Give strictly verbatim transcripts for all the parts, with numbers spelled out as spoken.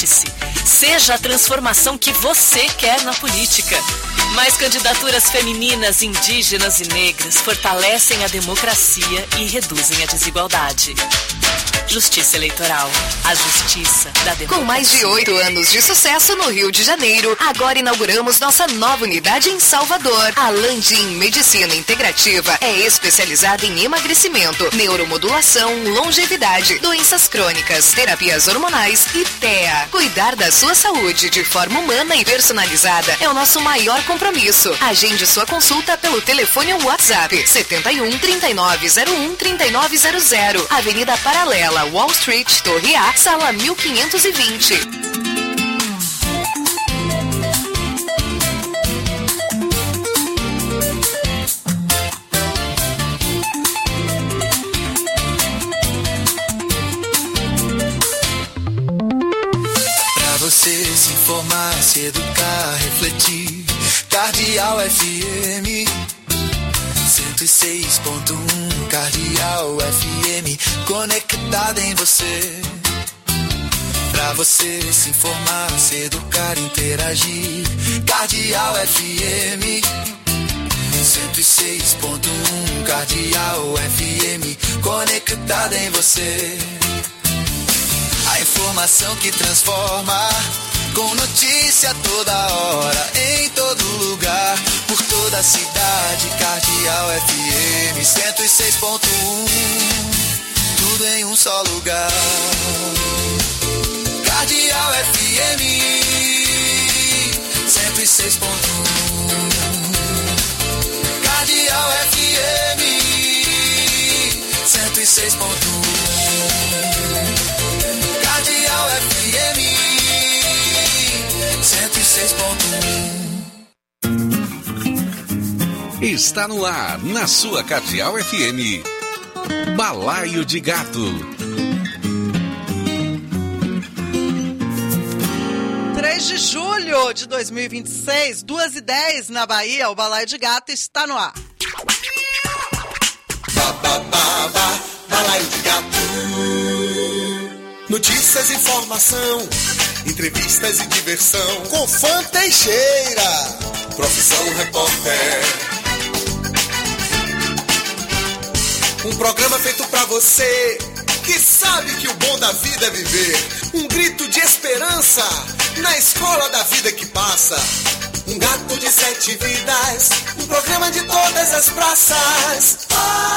Candidate-se. Seja a transformação que você quer na política. Mais candidaturas femininas, indígenas e negras fortalecem a democracia e reduzem a desigualdade. Justiça Eleitoral. A justiça da democracia. Com mais de oito anos de sucesso no Rio de Janeiro, agora inauguramos nossa nova unidade em Salvador. A Landim Medicina Integrativa é especializada em emagrecimento, neuromodulação, longevidade, doenças crônicas, terapias hormonais e T E A. Cuidar da sua saúde de forma humana e personalizada é o nosso maior compromisso. Agende sua consulta pelo telefone ou WhatsApp setenta e um, trinta e nove zero um, trinta e nove zero zero. Avenida Paralela, Wall Street, Torre A, sala mil quinhentos e vinte. Pra você se informar, se educar, refletir, Cardeal F M cento e seis ponto um, Cardeal F M, conectada em você. Pra você se informar, se educar, interagir, Cardeal F M cento e seis ponto um, Cardeal F M, conectada em você. A informação que transforma, com notícia toda hora, em todo lugar, por toda a cidade, Cardeal F M cento e seis ponto um, tudo em um só lugar. Cardeal F M cento e seis ponto um, Cardeal F M cento e seis ponto um, Cardeal F M cento e seis ponto um. Está no ar, na sua Cardeal F M, Balaio de Gato. três de julho de dois mil e vinte e seis, duas e dez na Bahia, o Balaio de Gato está no ar. Ba, ba, ba, ba, Balaio de Gato. Notícias, informação, entrevistas e diversão. Com Fã Teixeira, profissão repórter. Um programa feito pra você que sabe que o bom da vida é viver. Um grito de esperança na escola da vida que passa. Um gato de sete vidas, um programa de todas as praças.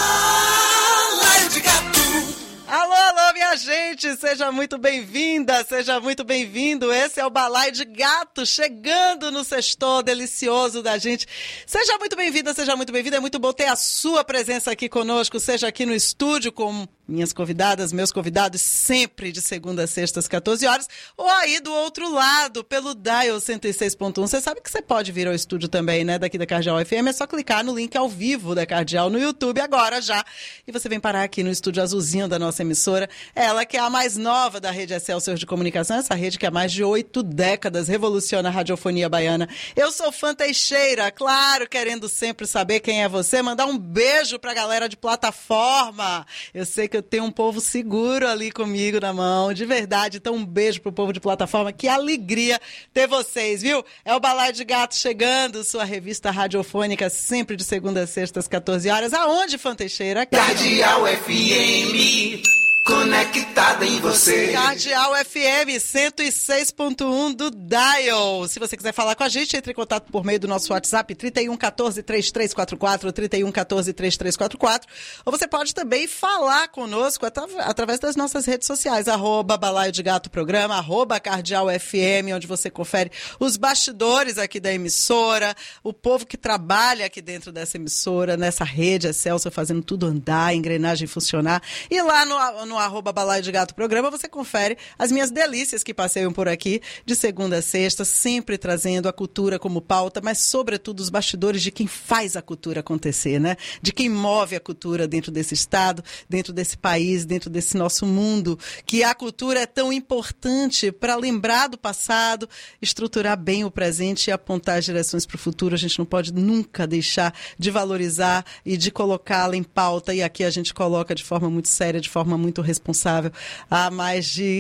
Balaio de Gato. Alô, alô, minha gente, seja muito bem-vinda, seja muito bem-vindo. Esse é o Balaio de Gato, chegando no sextou delicioso da gente. Seja muito bem-vinda, seja muito bem-vinda. É muito bom ter a sua presença aqui conosco, seja aqui no estúdio com minhas convidadas, meus convidados, sempre de segunda a sexta às quatorze horas, ou aí do outro lado, pelo Dial cento e seis ponto um. Você sabe que você pode vir ao estúdio também, né, daqui da Cardeal F M, é só clicar no link ao vivo da Cardeal no YouTube agora já, e você vem parar aqui no estúdio azulzinho da nossa emissora. Ela que é a mais nova da rede Excelsior de Comunicação, essa rede que há mais de oito décadas revoluciona a radiofonia baiana. Eu sou Fã Teixeira, claro, querendo sempre saber quem é você, mandar um beijo pra galera de plataforma. Eu sei que eu tenho um povo seguro ali comigo na mão, de verdade. Então um beijo pro povo de plataforma, que alegria ter vocês, viu? É o Balaio de Gato chegando, sua revista radiofônica, sempre de segunda a sexta às quatorze horas. Aonde, Fã Teixeira? Cardeal F M, conectada em você. Cardeal F M cento e seis ponto um do Dial. Se você quiser falar com a gente, entre em contato por meio do nosso WhatsApp trinta e um, quatorze, trinta e três quarenta e quatro, trinta e um, quatorze, trinta e três quarenta e quatro. Ou você pode também falar conosco através das nossas redes sociais, arroba Balaio de Gato Programa, arroba Cardeal F M, onde você confere os bastidores aqui da emissora, o povo que trabalha aqui dentro dessa emissora, nessa rede Excelsior, fazendo tudo andar, a engrenagem funcionar. E lá no, no arroba Balaio de Gato Programa, você confere as minhas delícias que passeiam por aqui, de segunda a sexta, sempre trazendo a cultura como pauta, mas sobretudo os bastidores de quem faz a cultura acontecer, né? De quem move a cultura dentro desse estado, dentro desse país, dentro desse nosso mundo, que a cultura é tão importante para lembrar do passado, estruturar bem o presente e apontar as direções para o futuro. A gente não pode nunca deixar de valorizar e de colocá-la em pauta, e aqui a gente coloca de forma muito séria, de forma muito responsável, há mais de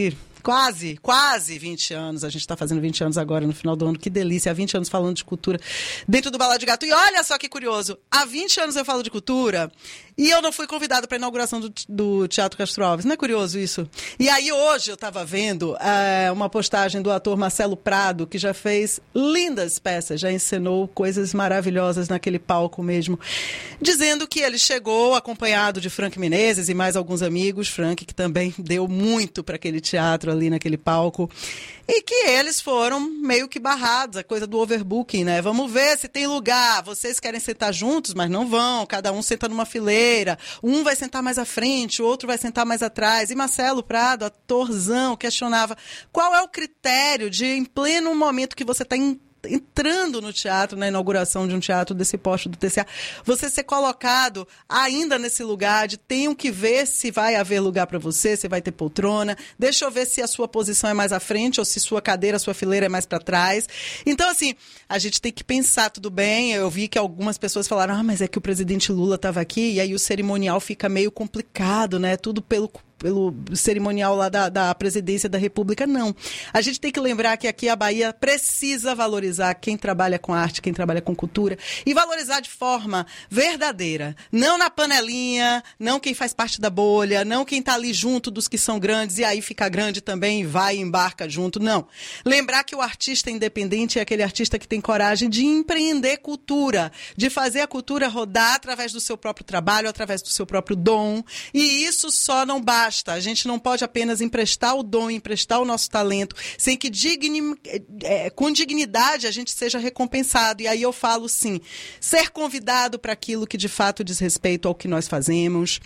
quase, quase vinte anos. A gente está fazendo vinte anos agora, no final do ano. Que delícia, há vinte anos falando de cultura dentro do Balaio de Gato. E olha só que curioso, há vinte anos eu falo de cultura e eu não fui convidada para a inauguração do, do Teatro Castro Alves. Não é curioso isso? E aí hoje eu estava vendo é, uma postagem do ator Marcelo Prado, que já fez lindas peças, já encenou coisas maravilhosas naquele palco mesmo, dizendo que ele chegou acompanhado de Frank Menezes e mais alguns amigos, Frank que também deu muito para aquele teatro ali naquele palco, e que eles foram meio que barrados, a coisa do overbooking, né? Vamos ver se tem lugar, vocês querem sentar juntos, mas não vão, cada um senta numa fileira, um vai sentar mais à frente, o outro vai sentar mais atrás. E Marcelo Prado, atorzão, questionava qual é o critério de, em pleno momento que você está em entrando no teatro, na inauguração de um teatro desse porte do T C A, você ser colocado ainda nesse lugar de tenho que ver se vai haver lugar para você, se vai ter poltrona, deixa eu ver se a sua posição é mais à frente ou se sua cadeira, sua fileira é mais para trás. Então, assim, a gente tem que pensar, tudo bem, eu vi que algumas pessoas falaram, ah, mas é que o presidente Lula estava aqui e aí o cerimonial fica meio complicado, né, tudo pelo pelo cerimonial lá da, da presidência da República, não. A gente tem que lembrar que aqui a Bahia precisa valorizar quem trabalha com arte, quem trabalha com cultura, e valorizar de forma verdadeira. Não na panelinha, não quem faz parte da bolha, não quem está ali junto dos que são grandes e aí fica grande também e vai e embarca junto, não. Lembrar que o artista independente é aquele artista que tem coragem de empreender cultura, de fazer a cultura rodar através do seu próprio trabalho, através do seu próprio dom, e isso só não basta. A gente não pode apenas emprestar o dom, emprestar o nosso talento, sem que digni, é, com dignidade a gente seja recompensado. E aí eu falo, sim, ser convidado para aquilo que de fato diz respeito ao que nós fazemos,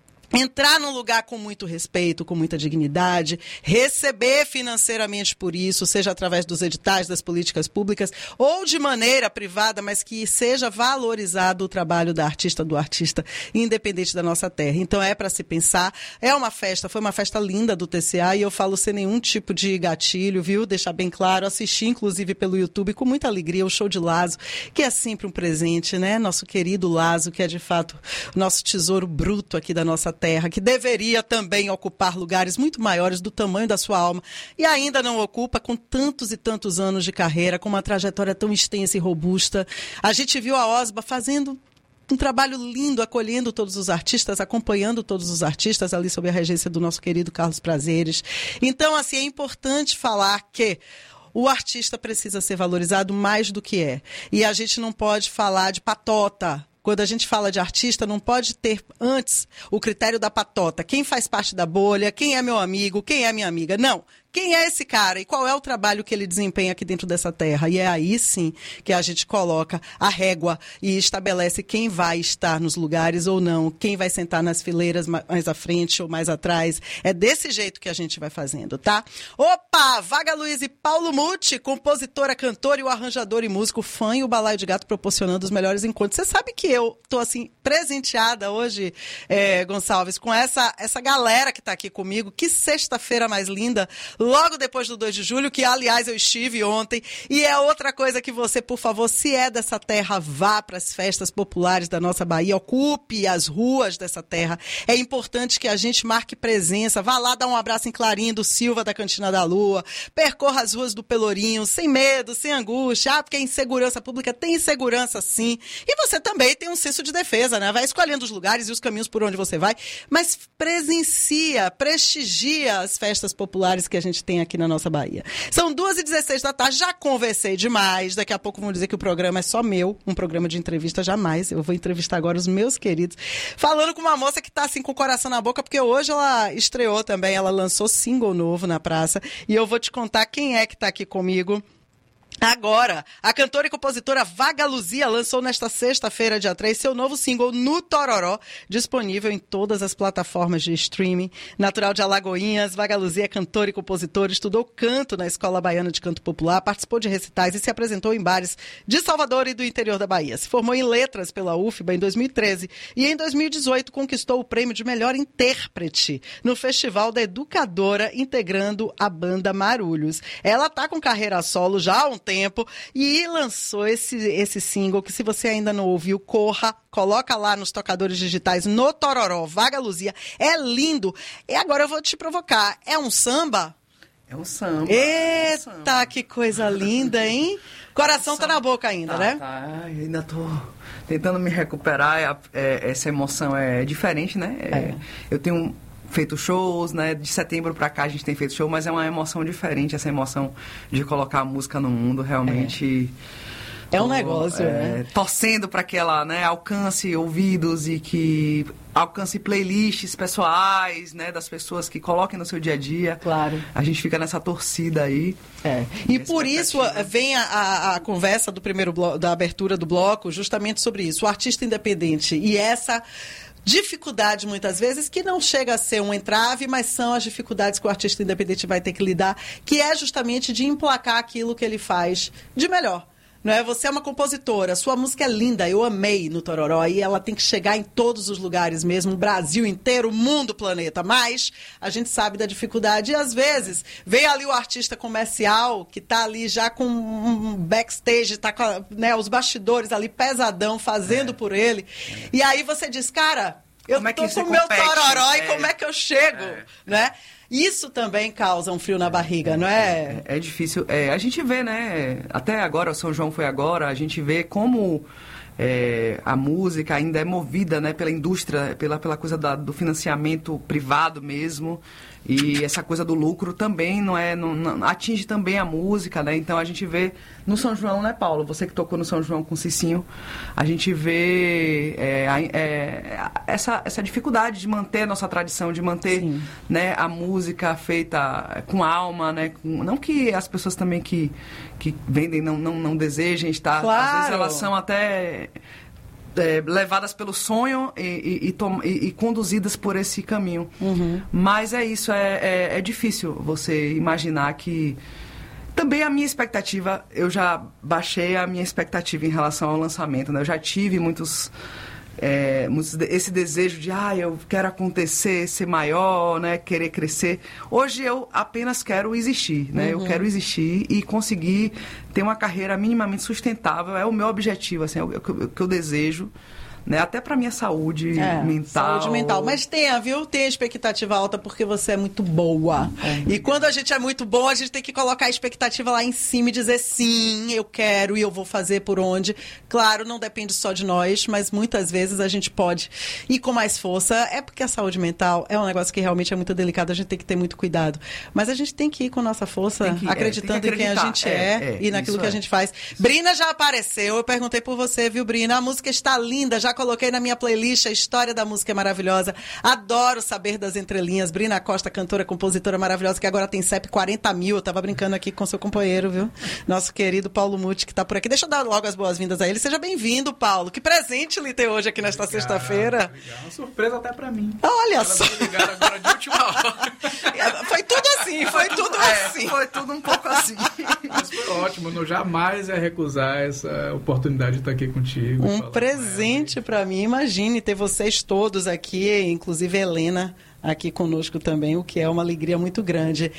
entrar num lugar com muito respeito, com muita dignidade, receber financeiramente por isso, seja através dos editais, das políticas públicas, ou de maneira privada, mas que seja valorizado o trabalho da artista, do artista, independente da nossa terra. Então é para se pensar, é uma festa, foi uma festa linda do T C A e eu falo sem nenhum tipo de gatilho, viu? Deixar bem claro, assisti inclusive pelo YouTube com muita alegria o show de Lazo, que é sempre um presente, né? Nosso querido Lazo, que é de fato o nosso tesouro bruto aqui da nossa terra, que deveria também ocupar lugares muito maiores do tamanho da sua alma e ainda não ocupa, com tantos e tantos anos de carreira, com uma trajetória tão extensa e robusta. A gente viu a Osba fazendo um trabalho lindo, acolhendo todos os artistas, acompanhando todos os artistas ali sob a regência do nosso querido Carlos Prazeres. Então, assim, é importante falar que o artista precisa ser valorizado mais do que é. E a gente não pode falar de patota. Quando a gente fala de artista, não pode ter antes o critério da patota. Quem faz parte da bolha, quem é meu amigo, quem é minha amiga. Não. Quem é esse cara e qual é o trabalho que ele desempenha aqui dentro dessa terra? E é aí sim que a gente coloca a régua e estabelece quem vai estar nos lugares ou não, quem vai sentar nas fileiras mais à frente ou mais atrás. É desse jeito que a gente vai fazendo, tá? Opa! Vaga Luiz e Paulo Muti, compositora, cantora e o arranjador e músico, fã e o Balaio de Gato proporcionando os melhores encontros. Você sabe que eu tô assim presenteada hoje, é, Gonçalves, com essa, essa galera que tá aqui comigo. Que sexta-feira mais linda! Logo depois do dois de julho, que aliás eu estive ontem, e é outra coisa que você, por favor, se é dessa terra, vá para as festas populares da nossa Bahia, ocupe as ruas dessa terra. É importante que a gente marque presença, vá lá dar um abraço em Clarim do Silva da Cantina da Lua, percorra as ruas do Pelourinho, sem medo, sem angústia, ah, porque a insegurança pública tem insegurança sim, e você também tem um senso de defesa, né? Vai escolhendo os lugares e os caminhos por onde você vai, mas presencia, prestigia as festas populares que a gente tem aqui na nossa Bahia. São duas e dezesseis da tarde, já conversei demais, daqui a pouco vão dizer que o programa é só meu, um programa de entrevista, jamais, eu vou entrevistar agora os meus queridos, falando com uma moça que tá assim com o coração na boca, porque hoje ela estreou também, ela lançou single novo na praça, e eu vou te contar quem é que tá aqui comigo agora. A cantora e compositora Vaga Luzia lançou nesta sexta-feira, dia três, seu novo single No Tororó, disponível em todas as plataformas de streaming. Natural de Alagoinhas, Vaga Luzia é cantora e compositora, estudou canto na Escola Baiana de Canto Popular, participou de recitais e se apresentou em bares de Salvador e do interior da Bahia. Se formou em letras pela U F B A em dois mil e treze e em dois mil e dezoito conquistou o prêmio de melhor intérprete no Festival da Educadora, integrando a banda Marulhos. Ela está com carreira solo já há um tempo e lançou esse, esse single que, se você ainda não ouviu, corra, coloca lá nos tocadores digitais, No Tororó, Vaga Luzia. É lindo. E agora eu vou te provocar. É um samba? É um samba. Eita, é um samba. Que coisa linda, hein? Coração tá na boca ainda, tá, né? Tá, ainda tô tentando me recuperar. É, essa emoção é diferente, né? É, é. Eu tenho feito shows, né? De setembro pra cá a gente tem feito show, mas é uma emoção diferente, essa emoção de colocar a música no mundo, realmente... É. É um negócio, é, né? Torcendo para que ela, né, alcance ouvidos e que alcance playlists pessoais, né, das pessoas que coloquem no seu dia a dia. Claro. A gente fica nessa torcida aí. É. E por isso vem a, a, a conversa do primeiro bloco, da abertura do bloco, justamente sobre isso. O artista independente e essa dificuldade, muitas vezes, que não chega a ser um entrave, mas são as dificuldades que o artista independente vai ter que lidar, que é justamente de emplacar aquilo que ele faz de melhor. Não é? Você é uma compositora, sua música é linda, eu amei no Tororó, e ela tem que chegar em todos os lugares mesmo, no Brasil inteiro, mundo, planeta, mas a gente sabe da dificuldade, e às vezes vem ali o artista comercial, que está ali já com um backstage, está com a, né, os bastidores ali pesadão, fazendo é. por ele, é. e aí você diz, cara, eu como tô é com o meu Tororó, é. e como é que eu chego, é. né? Isso também causa um frio na barriga, não é? É, é difícil. É, a gente vê, né? Até agora, o São João foi agora, a gente vê como é, a música ainda é movida, né, pela indústria, pela, pela coisa da, do financiamento privado mesmo. E essa coisa do lucro também não é, não, não, atinge também a música, né? Então a gente vê no São João, né, Paulo? Você que tocou no São João com o Cicinho, a gente vê é, é, essa, essa dificuldade de manter a nossa tradição, de manter, né, a música feita com alma, né? Com, não que as pessoas também que, que vendem não, não, não desejem estar, claro. Às vezes elas são até... É, levadas pelo sonho e, e, e, e conduzidas por esse caminho. Uhum. Mas é isso, é, é, é difícil você imaginar que... Também a minha expectativa, eu já baixei a minha expectativa em relação ao lançamento, né? Eu já tive muitos... É, esse desejo de, ah, eu quero acontecer, ser maior, né, querer crescer. Hoje eu apenas quero existir, né? Uhum. Eu quero existir e conseguir ter uma carreira minimamente sustentável. É o meu objetivo, assim, é o que eu, que eu desejo. Né? Até para minha saúde é, mental. Saúde mental. Mas tenha, viu? Tenha expectativa alta porque você é muito boa. É. E quando a gente é muito bom, a gente tem que colocar a expectativa lá em cima e dizer sim, eu quero e eu vou fazer por onde. Claro, não depende só de nós, mas muitas vezes a gente pode ir com mais força. É porque a saúde mental é um negócio que realmente é muito delicado, a gente tem que ter muito cuidado. Mas a gente tem que ir com nossa força, que, acreditando é, em quem a gente é, é, é e naquilo que a gente faz. Brina já apareceu, eu perguntei por você, viu, Brina? A música está linda, já coloquei na minha playlist, a história da música é maravilhosa. Adoro saber das entrelinhas. Brina Costa, cantora, compositora maravilhosa, que agora tem C E P quarenta mil. Eu tava brincando aqui com seu companheiro, viu? Nosso querido Paulo Muti, que tá por aqui. Deixa eu dar logo as boas-vindas a ele. Seja bem-vindo, Paulo. Que presente lhe ter hoje aqui nesta obrigado, sexta-feira. Obrigado. Uma surpresa até pra mim. Olha Ela só. Me ligaram agora de última hora. Foi tudo assim, foi tudo é, assim. Foi tudo um pouco assim. Mas foi ótimo. Eu jamais ia recusar essa oportunidade de estar aqui contigo. Um presente pra mim. Imagine ter vocês todos aqui, inclusive a Helena aqui conosco também, o que é uma alegria muito grande.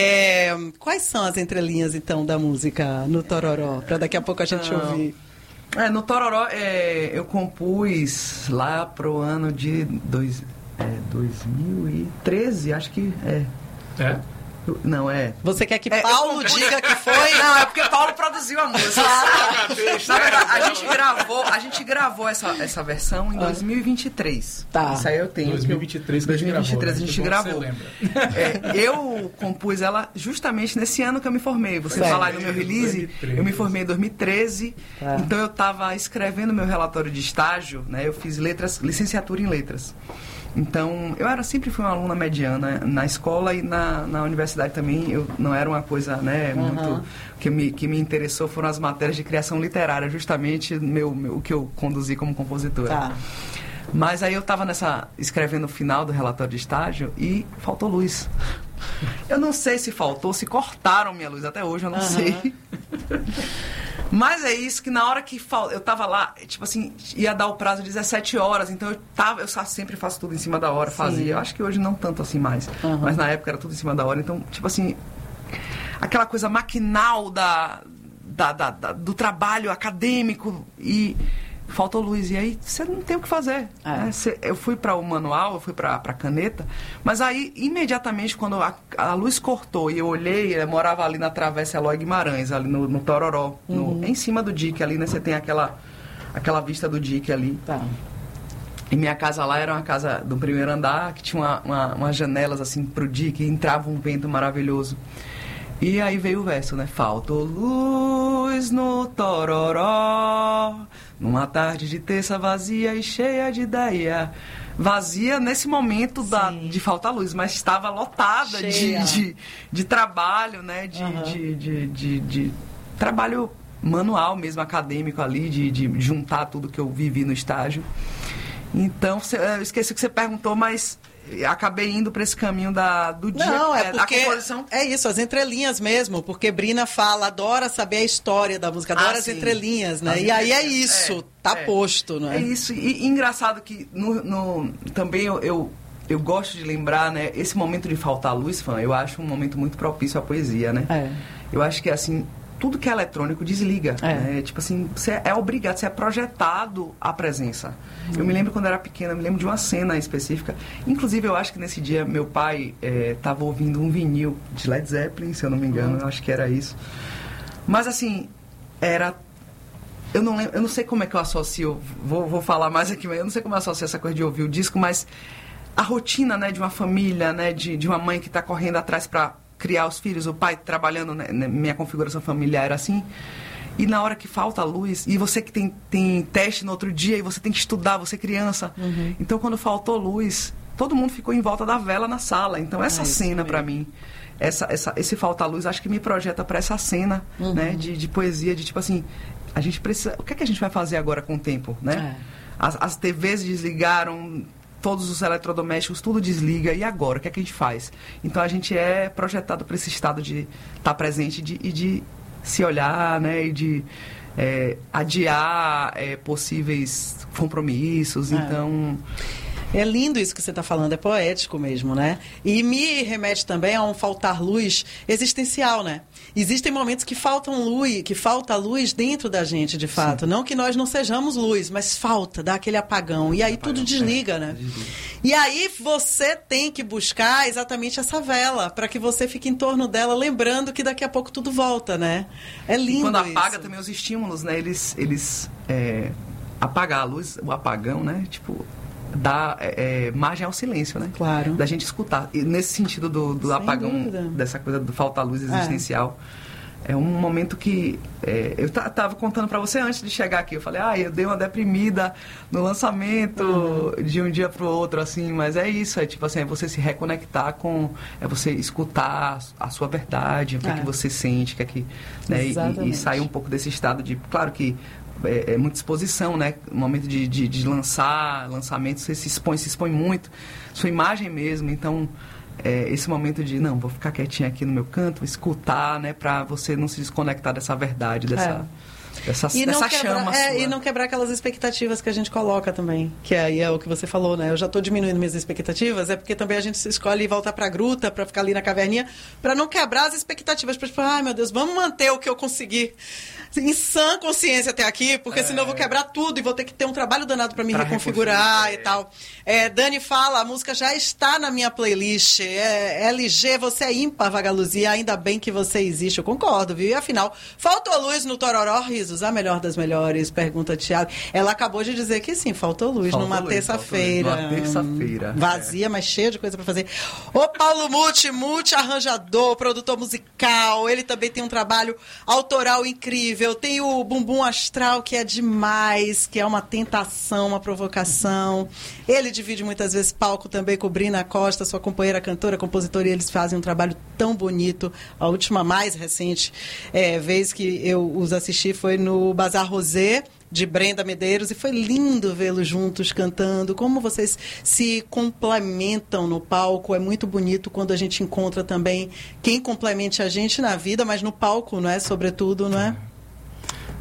É, quais são as entrelinhas, então, da música no Tororó? Para daqui a pouco a gente Não. ouvir. É, no Tororó, é, eu compus lá pro ano de dois, é, dois mil e treze, acho que é. É? Não, é. Você quer que é, Paulo eu... diga que foi? Não, é porque Paulo produziu a música. Na verdade, a gente gravou, a gente gravou essa, essa versão em dois mil e vinte e três. Tá. Isso aí eu tenho. dois mil e vinte e três que dois mil e vinte e três a gente gravou. Né? É, eu compus ela justamente nesse ano que eu me formei. Você falar no meu release, eu me formei em dois mil e treze. Tá. Então eu estava escrevendo meu relatório de estágio, né? Eu fiz letras, licenciatura em letras. Então, eu era, sempre fui uma aluna mediana na escola e na, na universidade também. Eu não era uma coisa, né, muito... Uhum. Que me, que me interessou foram as matérias de criação literária, justamente meu, meu, o que eu conduzi como compositora. Tá. Mas aí eu estava nessa, escrevendo o final do relatório de estágio e faltou luz. Eu não sei se faltou, se cortaram minha luz, até hoje eu não uhum. sei. Mas é isso, que na hora que fal... eu tava lá, tipo assim, ia dar o prazo de dezessete horas, então eu tava, eu sempre faço tudo em cima da hora, Sim. fazia. Eu acho que hoje não tanto assim mais, uhum. mas na época era tudo em cima da hora, então, tipo assim, aquela coisa maquinal da, da, da, da, do trabalho acadêmico e faltou luz. E aí você não tem o que fazer. É. Né? Você, eu fui para o manual, eu fui para a caneta, mas aí, imediatamente, quando a, a luz cortou e eu olhei, eu morava ali na Travessa Eloy Guimarães, ali no, no Tororó, uhum. no, em cima do dique ali, né? Você tem aquela, aquela vista do dique ali. Tá. E minha casa lá era uma casa do primeiro andar, que tinha uma, uma, umas janelas assim pro dique, e entrava um vento maravilhoso. E aí veio o verso, né? Faltou luz no Tororó, numa tarde de terça vazia e cheia de ideia. Vazia nesse momento da, de falta luz, mas estava lotada de, de, de trabalho, né? De, uhum. de, de, de, de trabalho manual mesmo, acadêmico ali, de, de juntar tudo que eu vivi no estágio. Então, eu esqueci o que você perguntou, mas... acabei indo para esse caminho da, do dia. Não, é, é porque a composição. É isso, as entrelinhas mesmo, porque Brina fala, adora saber a história da música, adora ah, as entrelinhas, né? As e aí é isso, é, tá é, posto, né? É isso, e, e engraçado que no, no, também eu, eu, eu gosto de lembrar, né? Esse momento de faltar luz, fã, eu acho um momento muito propício à poesia, né? É. Eu acho que, assim, tudo que é eletrônico desliga. É. Né? Tipo assim, você é obrigado, você é projetado à presença. Hum. Eu me lembro quando eu era pequena, eu me lembro de uma cena específica. Inclusive, eu acho que nesse dia meu pai estava é, ouvindo um vinil de Led Zeppelin, se eu não me engano, hum. eu acho que era isso. Mas assim, era... Eu não, lembro, eu não sei como é que eu associo, vou, vou falar mais aqui, mas eu não sei como eu associo essa coisa de ouvir o disco, mas a rotina, né, de uma família, né, de, de uma mãe que está correndo atrás para criar os filhos, o pai trabalhando, né, minha configuração familiar era assim, e na hora que falta a luz, e você que tem, tem teste no outro dia, e você tem que estudar, você criança, uhum. então quando faltou luz, todo mundo ficou em volta da vela na sala, então essa ah, cena para mim, essa, essa, esse falta luz, acho que me projeta para essa cena, uhum. né, de, de poesia, de tipo assim, a gente precisa, o que é que a gente vai fazer agora com o tempo, né? É. As, as T Vs desligaram, todos os eletrodomésticos, tudo desliga, e agora? O que é que a gente faz? Então, a gente é projetado para esse estado de estar presente de, e de se olhar, né? E de é, adiar é, possíveis compromissos. É. Então... É lindo isso que você está falando, é poético mesmo, né? E me remete também a um faltar luz existencial, né? Existem momentos que faltam luz, que falta luz dentro da gente, de fato. Sim. Não que nós não sejamos luz, mas falta, dá aquele apagão. E aí apagão, tudo desliga, é, né? Desliga. E aí você tem que buscar exatamente essa vela, para que você fique em torno dela, lembrando que daqui a pouco tudo volta, né? É lindo. E quando apaga isso. também os estímulos, né? Eles, eles é, apagar a luz, o apagão, né? Tipo... dá é, margem ao silêncio, né? Claro. Da gente escutar. E nesse sentido do, do apagão, dúvida. Dessa coisa do falta luz existencial, é, é um momento que... É, eu tava contando para você antes de chegar aqui, eu falei, ah, eu dei uma deprimida no lançamento uhum. de um dia pro outro, assim, mas é isso, é tipo assim, é você se reconectar com... é você escutar a sua verdade, o que é, é que você sente, o que é que... Né, e, e sair um pouco desse estado de... Claro que É, é muita exposição, né? No momento de, de, de lançar, lançamento, você se expõe, se expõe muito, sua imagem mesmo, então é, esse momento de, não, vou ficar quietinho aqui no meu canto, escutar, né? Pra você não se desconectar dessa verdade, dessa... É. Dessa, e, dessa não quebrar, chama é, sua. E não quebrar aquelas expectativas que a gente coloca também. Que aí é o que você falou, né? Eu já estou diminuindo minhas expectativas, é porque também a gente escolhe voltar para a gruta, para ficar ali na caverninha, para não quebrar as expectativas. Para tipo, ai meu Deus, vamos manter o que eu consegui em sã consciência até aqui, porque é. senão eu vou quebrar tudo e vou ter que ter um trabalho danado para me pra reconfigurar é. e tal. É, Dani fala, a música já está na minha playlist. É, L G, você é ímpar, Vagaluzia, ainda bem que você existe. Eu concordo, viu? E afinal, faltou luz no Tororó, risos, a melhor das melhores, pergunta Thiago. Ela acabou de dizer que sim, faltou luz faltou numa terça-feira. Numa terça-feira. Vazia, é. mas cheia de coisa para fazer. O Paulo Muti, multi-arranjador, produtor musical, ele também tem um trabalho autoral incrível. Tem o Bumbum Astral, que é demais, que é uma tentação, uma provocação. Ele divide muitas vezes palco também com Brina Costa, sua companheira cantora, compositora, e eles fazem um trabalho tão bonito. A última mais recente é, vez que eu os assisti foi no Bazar Rosé, de Brenda Medeiros, e foi lindo vê-los juntos cantando, como vocês se complementam no palco. É muito bonito quando a gente encontra também quem complemente a gente na vida, mas no palco, não é? Sobretudo, não é?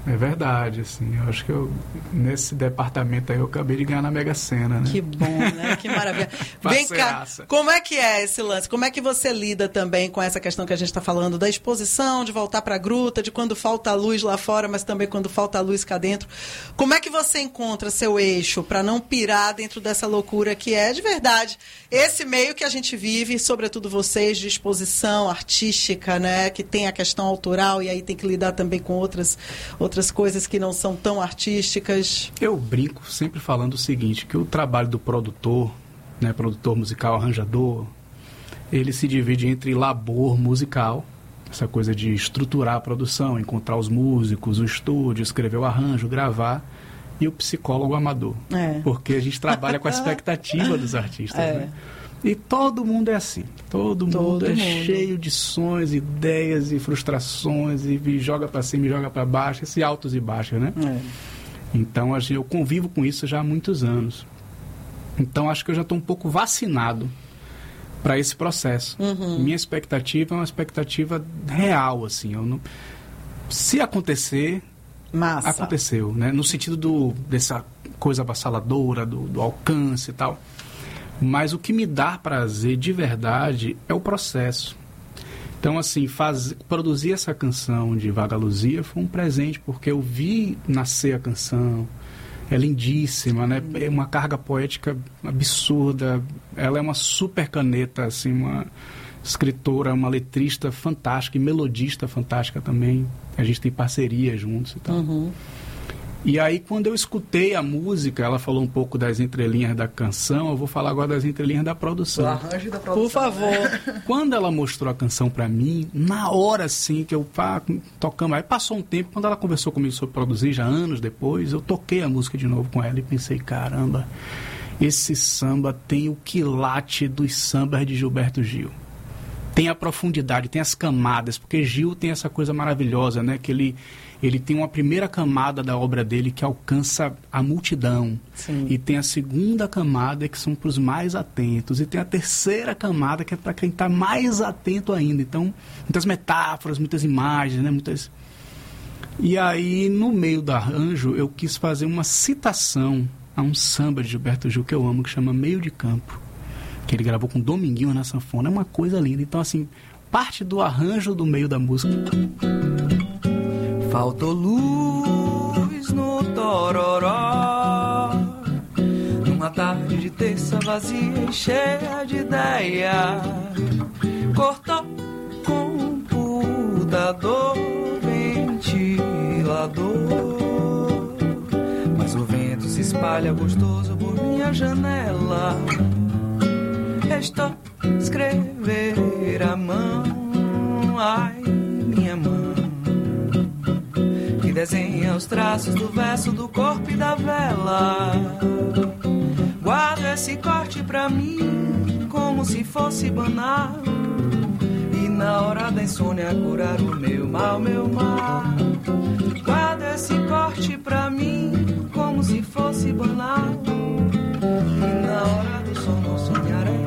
É verdade, assim, eu acho que eu, nesse departamento aí eu acabei de ganhar na Mega Sena, né? Que bom, né? Que maravilha. Vem cá, como é que é esse lance? Como é que você lida também com essa questão que a gente está falando da exposição, de voltar para a gruta, de quando falta luz lá fora, mas também quando falta luz cá dentro? Como é que você encontra seu eixo para não pirar dentro dessa loucura que é, de verdade, esse meio que a gente vive, sobretudo vocês, de exposição artística, né? Que tem a questão autoral e aí tem que lidar também com outras outras coisas que não são tão artísticas? Eu brinco sempre falando o seguinte, que o trabalho do produtor, né, produtor musical, arranjador, ele se divide entre labor musical, essa coisa de estruturar a produção, encontrar os músicos, o estúdio, escrever o arranjo, gravar, e o psicólogo amador. É. Porque a gente trabalha com a expectativa dos artistas, é. né? E todo mundo é assim. Todo, todo mundo é mundo. cheio de sonhos, ideias e frustrações, e joga para cima e joga para baixo, esses altos e baixos, né? É. Então, eu convivo com isso já há muitos anos. Então, acho que eu já estou um pouco vacinado para esse processo. Uhum. Minha expectativa é uma expectativa real, assim. Eu não... Se acontecer, Massa. aconteceu, né? No sentido do, dessa coisa avassaladora, do, do alcance e tal. Mas o que me dá prazer de verdade é o processo. Então, assim, faz, produzir essa canção de Vagaluzia foi um presente, porque eu vi nascer a canção. É lindíssima, né? É uma carga poética absurda. Ela é uma super caneta, assim, uma escritora, uma letrista fantástica e melodista fantástica também. A gente tem parceria juntos e tal. Uhum. E aí, quando eu escutei a música, ela falou um pouco das entrelinhas da canção, eu vou falar agora das entrelinhas da produção. O arranjo da produção. Por favor. Né? Quando ela mostrou a canção pra mim, na hora, assim, que eu pá, tocamos, aí passou um tempo, quando ela conversou comigo sobre produzir, já anos depois, eu toquei a música de novo com ela e pensei, caramba, esse samba tem o quilate dos sambas de Gilberto Gil. Tem a profundidade, tem as camadas, porque Gil tem essa coisa maravilhosa, né, que ele... Ele tem uma primeira camada da obra dele que alcança a multidão. Sim. E tem a segunda camada que são para os mais atentos. E tem a terceira camada que é para quem está mais atento ainda. Então, muitas metáforas, muitas imagens, né? Muitas... E aí, no meio do arranjo, eu quis fazer uma citação a um samba de Gilberto Gil que eu amo, que chama Meio de Campo. Que ele gravou com Dominguinho na sanfona. É uma coisa linda. Então, assim, parte do arranjo do meio da música... Faltou luz no tororó, numa tarde de terça vazia e cheia de ideia. Cortou computador, ventilador, mas o vento se espalha gostoso por minha janela. Restou escrever a mão, ai, minha mão, desenha os traços do verso do corpo e da vela. Guardo esse corte pra mim como se fosse banal, e na hora da insônia curar o meu mal, meu mal. Guardo esse corte pra mim como se fosse banal, e na hora do sono sonharei.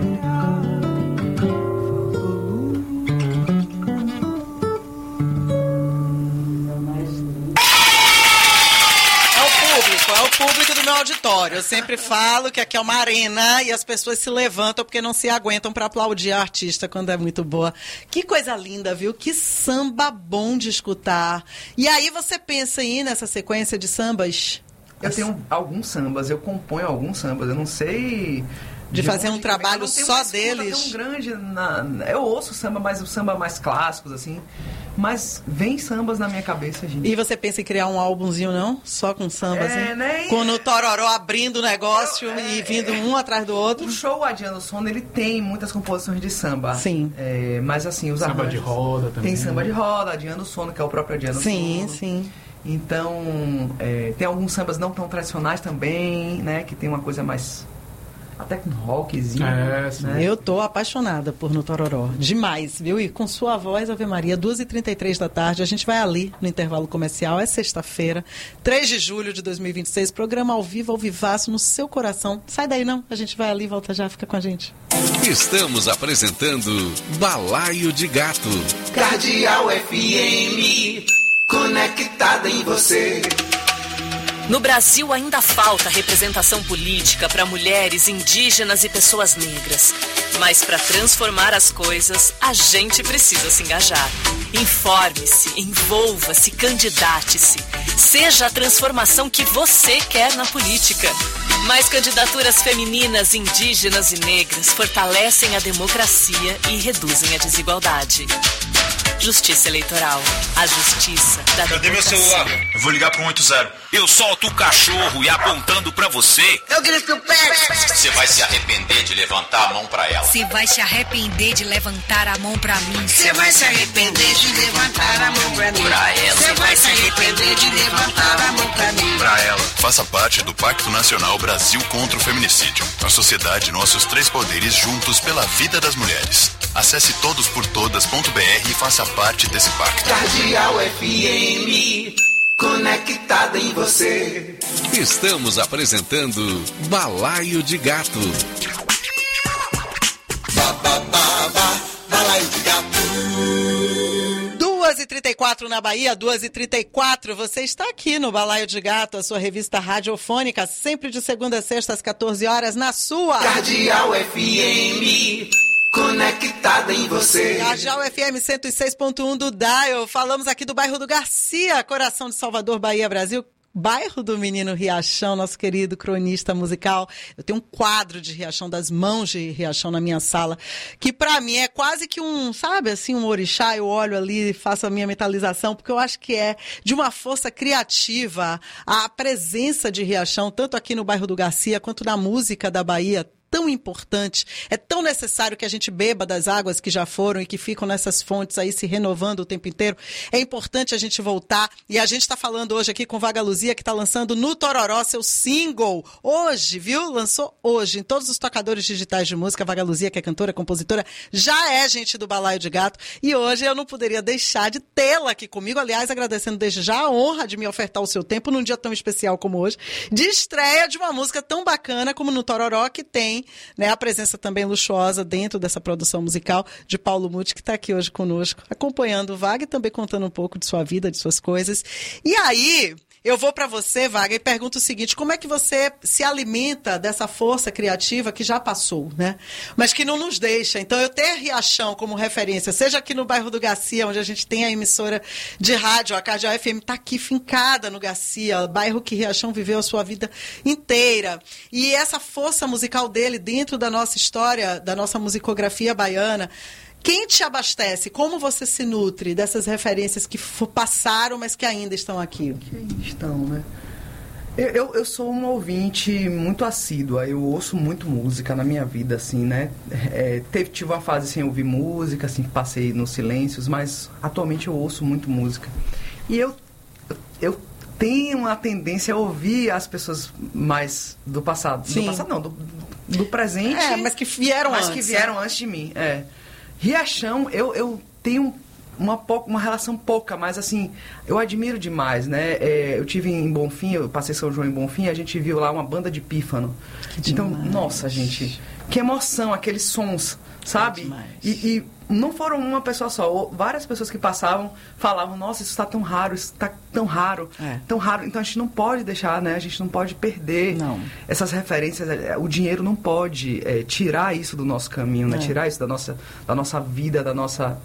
Público do meu auditório. Eu sempre falo que aqui é uma arena e as pessoas se levantam porque não se aguentam para aplaudir a artista quando é muito boa. Que coisa linda, viu? Que samba bom de escutar. E aí você pensa aí nessa sequência de sambas? Eu tenho alguns sambas, eu componho alguns sambas, eu não sei... De, de fazer um trabalho só deles. Tão grande na, eu ouço samba, mas o samba mais clássicos, assim. Mas vem sambas na minha cabeça, gente. E você pensa em criar um álbumzinho, não? Só com sambas, é, hein? Né? Com o Tororó abrindo o negócio eu, é, e vindo é, um atrás do outro. O show Adiando o Sono, ele tem muitas composições de samba. Sim. É, mas assim, os samba arranjos... de roda também. Tem samba de roda, Adiando o Sono, que é o próprio Adiando o Sono. Sim, sim. Então, é, tem alguns sambas não tão tradicionais também, né? Que tem uma coisa mais... Até com rockzinho. É, né? Eu tô apaixonada por No Tororó. Demais, viu? E com sua voz, Ave Maria, duas e trinta e três da tarde. A gente vai ali no intervalo comercial. É sexta-feira, três de julho de dois mil e vinte e seis. Programa ao vivo, ao vivaço, no seu coração. Sai daí, não. A gente vai ali, volta já, fica com a gente. Estamos apresentando Balaio de Gato. Cardeal F M. conectada em você. No Brasil ainda falta representação política para mulheres, indígenas e pessoas negras. Mas para transformar as coisas, a gente precisa se engajar. Informe-se, envolva-se, candidate-se. Seja a transformação que você quer na política. Mais candidaturas femininas, indígenas e negras fortalecem a democracia e reduzem a desigualdade. Justiça Eleitoral. A justiça da Cadê democracia. meu celular? Eu vou ligar pro um oito zero. Eu solto o cachorro e apontando pra você. Eu grito pé. Você vai se arrepender de levantar a mão pra ela. Você vai se arrepender de levantar a mão pra mim. Você vai se arrepender de levantar a mão pra mim. Pra ela. Você vai se arrepender de levantar a mão pra mim. Pra ela. Faça parte do Pacto Nacional Brasil contra o Feminicídio. A sociedade, nossos três poderes juntos pela vida das mulheres. Acesse todos por todas ponto b r e faça parte desse pacto. Cardeal F M, conectada em você. Estamos apresentando Balaio de Gato. Ba, ba, ba, ba, Balaio de Gato. duas e trinta e quatro na Bahia, duas e trinta e quatro. Você está aqui no Balaio de Gato, a sua revista radiofônica, sempre de segunda a sexta às quatorze horas, na sua Cardeal F M, conectada em você. Cardeal F M cento e seis ponto um do Dial. Falamos aqui do bairro do Garcia, coração de Salvador, Bahia, Brasil. Bairro do Menino Riachão, nosso querido cronista musical. Eu tenho um quadro de Riachão, das mãos de Riachão na minha sala, que pra mim é quase que um, sabe, assim, um orixá. Eu olho ali e faço a minha mentalização, porque eu acho que é de uma força criativa a presença de Riachão, tanto aqui no bairro do Garcia, quanto na música da Bahia, tão importante, é tão necessário que a gente beba das águas que já foram e que ficam nessas fontes aí se renovando o tempo inteiro. É importante a gente voltar, e a gente está falando hoje aqui com Vaga Luzia, que está lançando no Tororó seu single, hoje, viu? Lançou hoje, em todos os tocadores digitais de música. Vaga Luzia, que é cantora, compositora, já é gente do Balaio de Gato, e hoje eu não poderia deixar de tê-la aqui comigo, aliás, agradecendo desde já a honra de me ofertar o seu tempo num dia tão especial como hoje, de estreia de uma música tão bacana como no Tororó, que tem, né, a presença também luxuosa dentro dessa produção musical de Paulo Muti, que está aqui hoje conosco, acompanhando o Vaga e também contando um pouco de sua vida, de suas coisas. E aí, eu vou para você, Vaga, e pergunto o seguinte: como é que você se alimenta dessa força criativa que já passou, né? Mas que não nos deixa. Então, eu ter Riachão como referência, seja aqui no bairro do Garcia, onde a gente tem a emissora de rádio, a Cardeal F M está aqui fincada no Garcia, bairro que Riachão viveu a sua vida inteira. E essa força musical dele dentro da nossa história, da nossa musicografia baiana, quem te abastece? Como você se nutre dessas referências que passaram, mas que ainda estão aqui? Que estão, né? Eu, eu, eu sou um ouvinte muito assídua, eu ouço muito música na minha vida, assim, né? É, teve, tive uma fase sem ouvir música, assim, passei nos silêncios, mas atualmente eu ouço muito música. E eu, eu tenho uma tendência a ouvir as pessoas mais do passado. Sim. Do passado não, do, do presente. É, mas que vieram mas antes. Mas que vieram antes de mim, é. Riachão, eu, eu tenho uma, pouca, uma relação pouca, mas assim, eu admiro demais, né? É, eu tive em Bonfim, eu passei São João em Bonfim, a gente viu lá uma banda de pífano. Que então, demais. Nossa, gente, que emoção, aqueles sons, sabe? E, e não foram uma pessoa só, várias pessoas que passavam falavam, nossa, isso está tão raro, isso está tão raro, é. tão raro. Então a gente não pode deixar, né? A gente não pode perder não. essas referências. O dinheiro não pode é, tirar isso do nosso caminho, né? É. Tirar isso da nossa, da nossa vida, da nossa...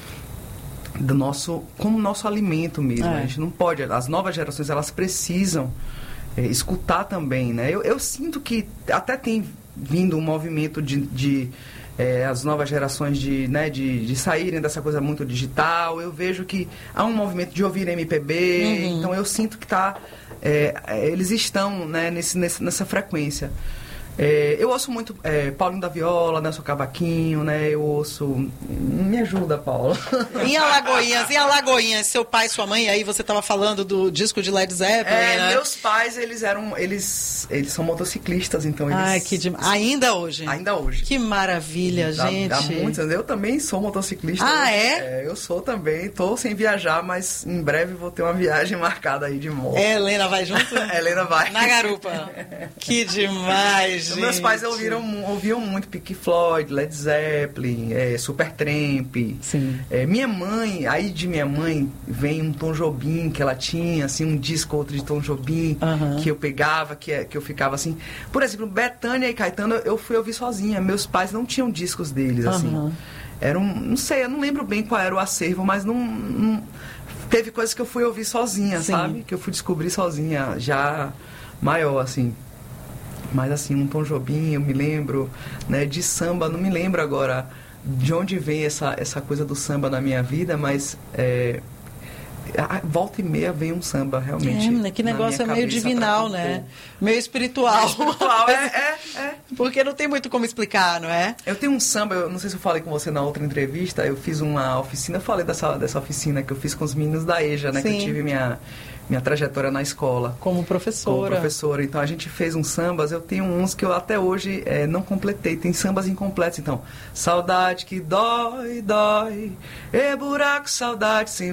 do nosso, como nosso alimento mesmo. É. A gente não pode, as novas gerações, elas precisam é, escutar também, né? Eu, eu sinto que até tem vindo um movimento de, de é, as novas gerações de, né, de, de saírem dessa coisa muito digital. Eu vejo que há um movimento de ouvir M P B, uhum. Então eu sinto que tá, é, eles estão, né, nesse, nesse, nessa frequência. É, eu ouço muito é, Paulinho da Viola, Nelson Cavaquinho, né? Eu ouço... Me ajuda, Paulo. Em Alagoinhas, em Alagoinhas, seu pai e sua mãe, aí você estava falando do disco de Led Zeppelin, é, né? Meus pais, eles eram... Eles, eles são motociclistas, então eles... Ai, que demais. Ainda hoje? Ainda hoje. Que maravilha, dá, gente. Dá muito. Eu também sou motociclista. Ah, eu, é? é? Eu sou também. Tô sem viajar, mas em breve vou ter uma viagem marcada aí de moto. É, Helena vai junto? Helena vai. Na garupa. Que demais, gente. Meus pais ouviram, ouviam muito Pink Floyd, Led Zeppelin, é, Supertramp. Sim. É, minha mãe, aí de minha mãe vem um Tom Jobim que ela tinha, assim, um disco ou outro de Tom Jobim, uhum. que eu pegava, que, que eu ficava assim. Por exemplo, Bethânia e Caetano eu fui ouvir sozinha. Meus pais não tinham discos deles, assim. Uhum. Era um, não sei, eu não lembro bem qual era o acervo, mas não, não teve coisas que eu fui ouvir sozinha, Sim. sabe? Que eu fui descobrir sozinha, já maior, assim. Mas assim, um Tom Jobim, eu me lembro, né? De samba, não me lembro agora de onde vem essa, essa coisa do samba na minha vida, mas é, volta e meia vem um samba, realmente. É, que negócio é meio divinal, né? Meio espiritual. Meio espiritual, é, é, é. Porque não tem muito como explicar, não é? Eu tenho um samba, eu não sei se eu falei com você na outra entrevista, eu fiz uma oficina, eu falei dessa, dessa oficina que eu fiz com os meninos da EJA, né? Sim. Que eu tive minha, minha trajetória na escola. Como professora. Como professora. Então a gente fez uns sambas, eu tenho uns que eu até hoje é, não completei, tem sambas incompletos. Então, saudade que dói, dói, e buraco, saudade sem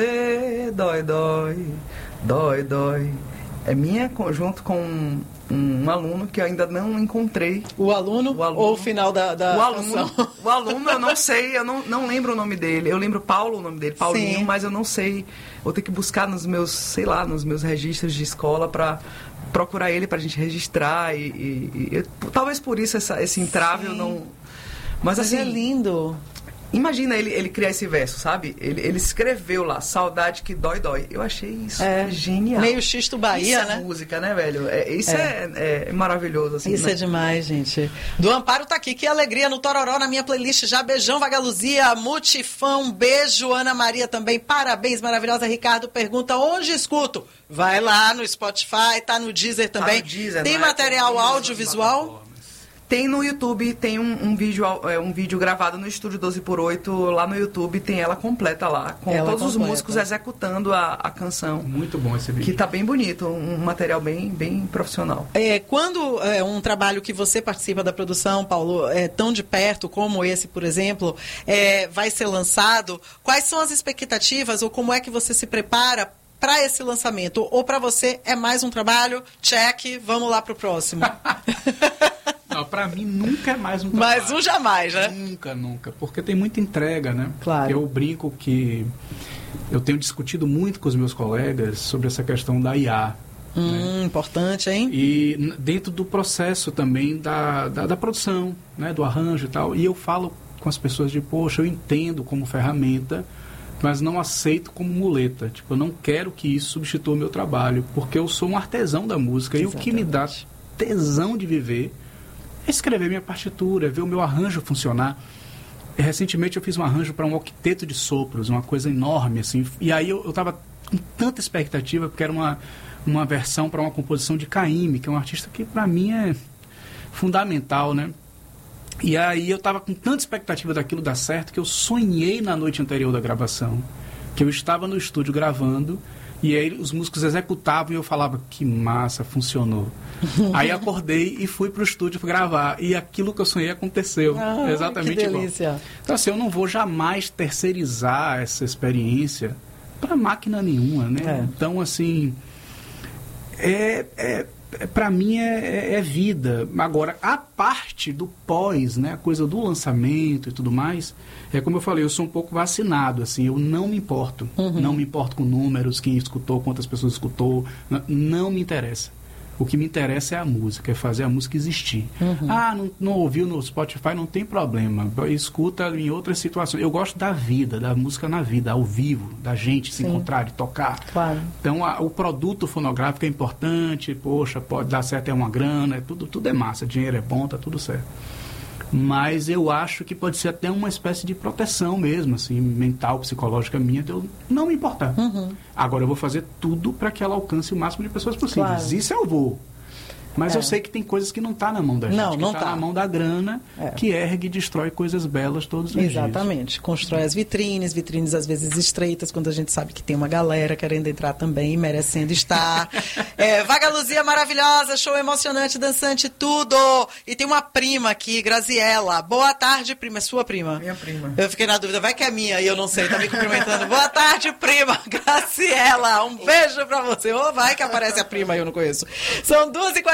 você, dói, dói, dói, dói. É minha junto com um, um aluno que eu ainda não encontrei. O aluno, o aluno ou o final da, da o aluno, o aluno eu não sei, eu não, não lembro o nome dele. Eu lembro Paulo, o nome dele, Paulinho, Sim. mas eu não sei. Vou ter que buscar nos meus, sei lá, nos meus registros de escola para procurar ele pra gente registrar. E, e, e talvez por isso essa, esse entrave Sim. eu não... Mas, mas assim, é lindo. Imagina ele, ele criar esse verso, sabe? Ele, ele escreveu lá, saudade que dói, dói. Eu achei isso é, genial. Meio Xisto Bahia, isso né? É música, né, velho? É, isso é, é, é maravilhoso, assim. Isso né? é demais, gente. Do Amparo tá aqui, que alegria no Tororó, na minha playlist já. Beijão, Vagaluzia, Mutifão, beijo, Ana Maria também. Parabéns, maravilhosa. Ricardo pergunta, onde escuto? Vai lá no Spotify, tá no Deezer também. Tá no Deezer, tem material audiovisual? Tem no YouTube, tem um, um, vídeo, é, um vídeo gravado no Estúdio doze por oito, lá no YouTube, tem ela completa lá, com ela todos completa. os músicos executando a, a canção. Muito bom esse vídeo. Que tá bem bonito, um material bem, bem profissional. É, quando é, um trabalho que você participa da produção, Paulo, é tão de perto como esse, por exemplo, é, vai ser lançado, quais são as expectativas ou como é que você se prepara para esse lançamento? Ou para você é mais um trabalho, check, vamos lá pro próximo? Não, pra mim nunca é mais um trabalho. Mais um jamais, né? Nunca, nunca. Porque tem muita entrega, né? Claro. Eu brinco que eu tenho discutido muito com os meus colegas sobre essa questão da I A. Hum, né? Importante, hein? E dentro do processo também da, da, da produção, né? Do arranjo e tal. E eu falo com as pessoas de, poxa, eu entendo como ferramenta, mas não aceito como muleta. Tipo, eu não quero que isso substitua o meu trabalho, porque eu sou um artesão da música. Exatamente. E o que me dá tesão de viver é escrever minha partitura, ver o meu arranjo funcionar. Recentemente eu fiz um arranjo para um octeto de sopros, uma coisa enorme, assim. E aí eu estava com tanta expectativa, porque era uma, uma versão para uma composição de Caymmi, que é um artista que para mim é fundamental, né? E aí eu estava com tanta expectativa daquilo dar certo, que eu sonhei na noite anterior da gravação, que eu estava no estúdio gravando, e aí os músicos executavam e eu falava, que massa, funcionou. Aí acordei e fui pro estúdio gravar. E aquilo que eu sonhei aconteceu. Ah, exatamente que delícia. Igual. Então assim, eu não vou jamais terceirizar essa experiência para máquina nenhuma, né? É. Então assim, é... é para mim é, é vida. Agora, a parte do pós, né, a coisa do lançamento e tudo mais, é como eu falei, eu sou um pouco vacinado, assim, eu não me importo. Uhum. Não me importo com números, quem escutou, quantas pessoas escutou, não, não me interessa. O que me interessa é a música, é fazer a música existir. Uhum. Ah, não, não ouviu no Spotify, não tem problema. Escuta em outras situações. Eu gosto da vida, da música na vida, ao vivo, da gente se Sim. encontrar, de tocar. Claro. Então, a, o produto fonográfico é importante, poxa, pode dar certo, é uma grana, é tudo, tudo é massa, dinheiro é bom, tá tudo certo. Mas eu acho que pode ser até uma espécie de proteção mesmo, assim, mental, psicológica minha, de eu não me importar. Uhum. Agora eu vou fazer tudo para que ela alcance o máximo de pessoas possíveis. Claro. Isso eu vou. Mas é. eu sei que tem coisas que não tá na mão da gente, não, que não tá, tá na mão da grana, é. que ergue e destrói coisas belas todos os Exatamente. dias. Exatamente. Constrói as vitrines, vitrines às vezes estreitas, quando a gente sabe que tem uma galera querendo entrar também, merecendo estar. é, Vagaluzia maravilhosa, show emocionante, dançante, tudo. E tem uma prima aqui, Graziela. Boa tarde, prima. É sua prima? Minha prima. Eu fiquei na dúvida, vai que é minha e eu não sei, tá me cumprimentando. Boa tarde, prima. Graziela, um beijo pra você. Ou vai que aparece a prima e eu não conheço. São duas e quarenta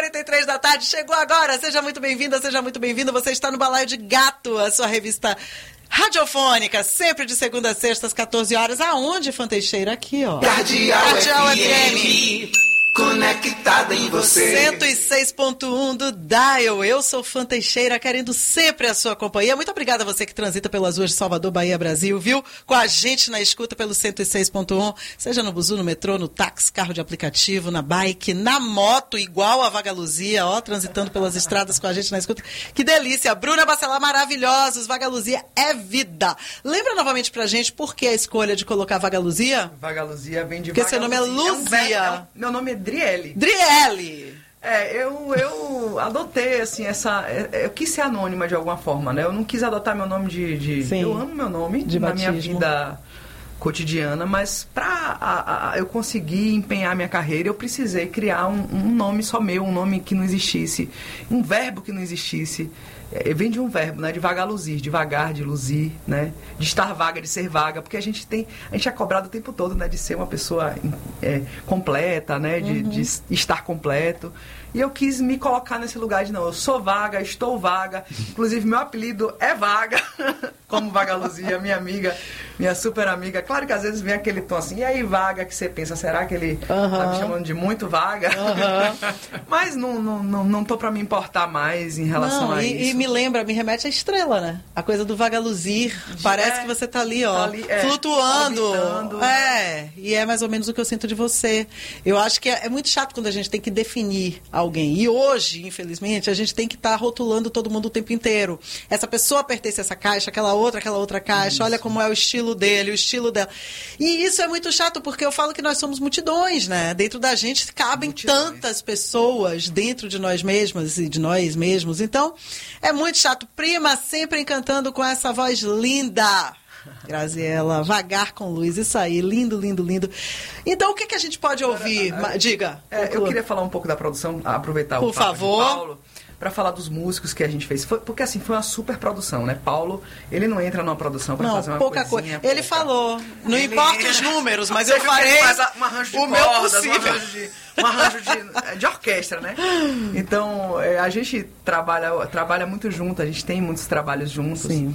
quarenta e três da tarde, chegou agora. Seja muito bem-vinda, seja muito bem-vindo. Você está no Balaio de Gato, a sua revista radiofônica, sempre de segunda a sexta, às quatorze horas. Aonde, Fã Teixeira? Aqui, ó. Cardeal, Cardeal F M. Conectada em você. cento e seis ponto um do Dial. Eu sou Fã Teixeira, querendo sempre a sua companhia. Muito obrigada a você que transita pelas ruas de Salvador, Bahia, Brasil, viu? Com a gente na escuta pelo cento e seis ponto um, seja no buzu, no metrô, no táxi, carro de aplicativo, na bike, na moto, igual a Vagaluzia, ó, transitando pelas estradas com a gente na escuta. Que delícia! Bruna Bacelar, maravilhosos. Vagaluzia é vida. Lembra novamente pra gente por que a escolha de colocar Vagaluzia? Vagaluzia vem de Porque seu nome é Luzia. É um, é um, meu nome é Driele. Driele! É, eu, eu adotei, assim, essa... Eu quis ser anônima de alguma forma, né? Eu não quis adotar meu nome de... de Sim, eu amo meu nome de na batismo. minha vida cotidiana, mas pra a, a, eu conseguir empenhar minha carreira, eu precisei criar um, um nome só meu, um nome que não existisse, um verbo que não existisse. É, vem de um verbo, né? De vagaluzir, de vagar, de luzir, né? De estar vaga, de ser vaga, porque a gente tem, a gente é cobrado o tempo todo, né? De ser uma pessoa é, completa, né? De, uhum. de estar completo. E eu quis me colocar nesse lugar de, não, eu sou vaga, estou vaga, inclusive meu apelido é Vaga, como Vagaluzia, minha amiga, minha super amiga. Claro que às vezes vem aquele tom assim, e aí Vaga, que você pensa, será que ele uhum. tá me chamando de muito vaga? Uhum. Mas não, não, não, não tô pra me importar mais em relação não, a e, isso. E me lembra, me remete à estrela, né? A coisa do vagaluzir, de, parece é, que você tá ali, ó, tá ali, é, flutuando. Orbitando. É, e é mais ou menos o que eu sinto de você. Eu acho que é, é muito chato quando a gente tem que definir alguém. E hoje, infelizmente, a gente tem que estar tá rotulando todo mundo o tempo inteiro. Essa pessoa pertence a essa caixa, aquela outra, aquela outra caixa. Isso. Olha como é o estilo dele, o estilo dela. E isso é muito chato, porque eu falo que nós somos multidões, né? Dentro da gente cabem multidões. Tantas pessoas dentro de nós mesmas e de nós mesmos. Então, é muito chato. Prima sempre encantando com essa voz linda. Graziela, Vagar com Luz, isso aí, lindo, lindo, lindo. Então, o que, que a gente pode ouvir? É, Diga. É, eu queria falar um pouco da produção, aproveitar Por o papo favor. de Paulo, para falar dos músicos que a gente fez. Foi, porque, assim, foi uma super produção, né? Paulo, ele não entra numa produção para fazer uma pouca coisinha. Coisa. Ele falou, não ele... importa os números, mas eu farei um arranjo de o cordas, meu possível. Um arranjo de, um arranjo de, de orquestra, né? Então, é, a gente trabalha, trabalha muito junto, a gente tem muitos trabalhos juntos. Sim.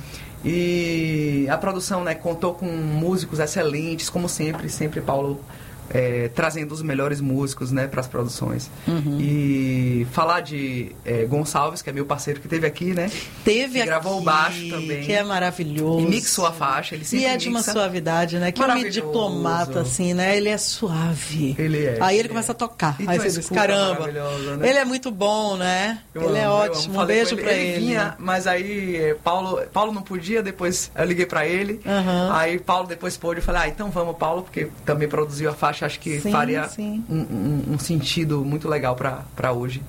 E a produção, né, contou com músicos excelentes, como sempre, sempre Paulo é, trazendo os melhores músicos, né, para as produções. Uhum. E falar de é, Gonçalves, que é meu parceiro que teve aqui, né? Teve que gravou aqui, o baixo também. Que é maravilhoso. E mixou a faixa, ele sempre E é de mixa. uma suavidade, né? Que homem diplomata, assim, né? Ele é suave. Ele é. Aí ele é. começa a tocar. E aí você diz, caramba. Né? Ele é muito bom, né? Eu ele amo, é ótimo. Um beijo ele. pra ele. ele. Ele vinha, mas aí Paulo, Paulo não podia, depois eu liguei pra ele. Uhum. Aí Paulo depois pôde, eu falei, ah, então vamos, Paulo, porque também produziu a faixa, acho que sim, faria sim. Um, um, um sentido muito legal pra, pra hoje.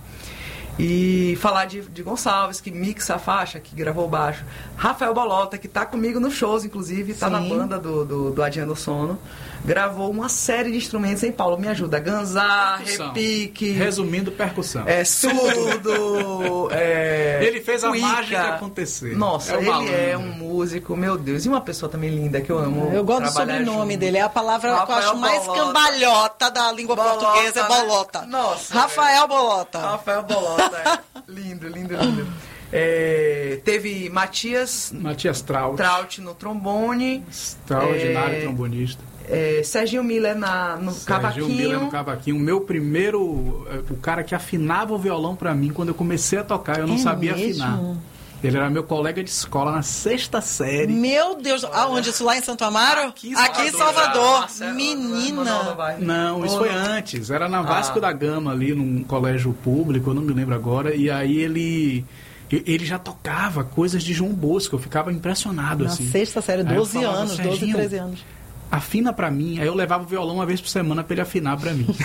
E falar de, de Gonçalves, que mixa a faixa, que gravou o baixo. Rafael Bolota, que tá comigo nos shows, inclusive, tá Sim. na banda do, do, do Adiando Sono. Gravou uma série de instrumentos, hein, Paulo? Me ajuda. Ganzá, repique. Resumindo, percussão. É, surdo. é, ele fez a cuíca. mágica acontecer. Nossa, é ele malandro. É um músico, meu Deus. E uma pessoa também linda, que eu amo. Eu gosto do sobrenome junto. dele. É a palavra Rafael que eu acho mais Bolota. cambalhota da língua Bolota, portuguesa, é né? Bolota. Nossa. Rafael é. Bolota. Rafael Bolota. É. Lindo, lindo, lindo. É, teve Matias... Matias Traut. Traut no trombone. Extraordinário é, trombonista. É, Serginho Miller na, no Serginho cavaquinho. Serginho Miller no cavaquinho. O meu primeiro... O cara que afinava o violão pra mim, quando eu comecei a tocar, eu não é sabia mesmo? afinar. Ele era meu colega de escola na sexta série. Meu Deus, Olha. Aonde? Isso lá em Santo Amaro? Aqui em Salvador. Aqui em Salvador. Marcelo, Menina. Não, isso foi antes. Era na Vasco ah. da Gama, ali, num colégio público, eu não me lembro agora. E aí ele... Ele já tocava coisas de João Bosco. Eu ficava impressionado, na assim. Na sexta série, doze falava, anos, doze, treze anos. Afina pra mim. Aí eu levava o violão uma vez por semana pra ele afinar pra mim.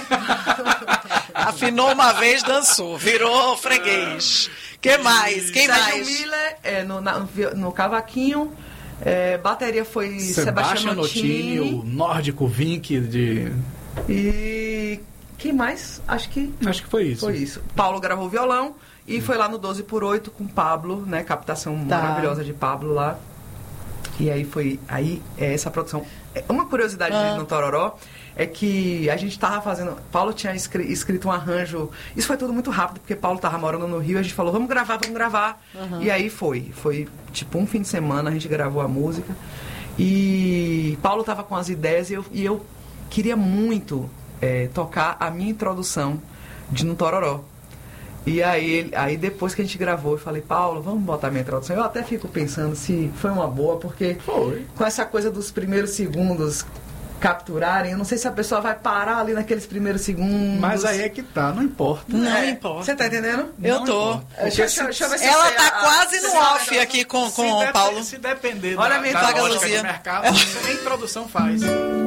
Afinou uma vez, dançou. Virou freguês. Que mais? Quem Sérgio mais? Miller, é, no, na, no cavaquinho. É, bateria foi Sebastião Notini. o nórdico Vink de... E quem mais? Acho que... Acho que foi isso. Foi isso. Paulo gravou violão e hum. foi lá no doze por oito com Pablo, né? Captação tá. maravilhosa de Pablo lá. E aí foi... Aí é essa produção... Uma curiosidade Ah. no Tororó é que a gente tava fazendo... Paulo tinha escri- escrito um arranjo... Isso foi tudo muito rápido, porque Paulo tava morando no Rio, a gente falou, vamos gravar, vamos gravar. Uhum. E aí foi. Foi tipo um fim de semana, a gente gravou a música. E Paulo tava com as ideias e eu, e eu queria muito é, tocar a minha introdução de No Tororó. E aí, ele- aí depois que a gente gravou, eu falei, Paulo, vamos botar minha introdução. Eu até fico pensando se foi uma boa, porque Foi. com essa coisa dos primeiros segundos capturarem, eu não sei se a pessoa vai parar ali naqueles primeiros segundos. Mas aí é que tá, não importa. Não É, importa. Você tá entendendo? Eu Não tô. importa. Deixa, deixa, deixa eu ver se eu Ela sei tá a- a- quase no você off sabe, aqui com, Se com o depe- Paulo. Se depender Olha da, a minha da vaga, lógica Luzia. do mercado, você nem introdução faz.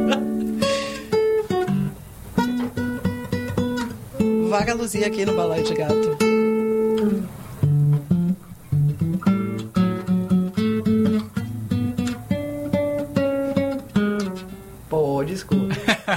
Vaga Luzia aqui no Balaio de Gato. Pô, desculpa.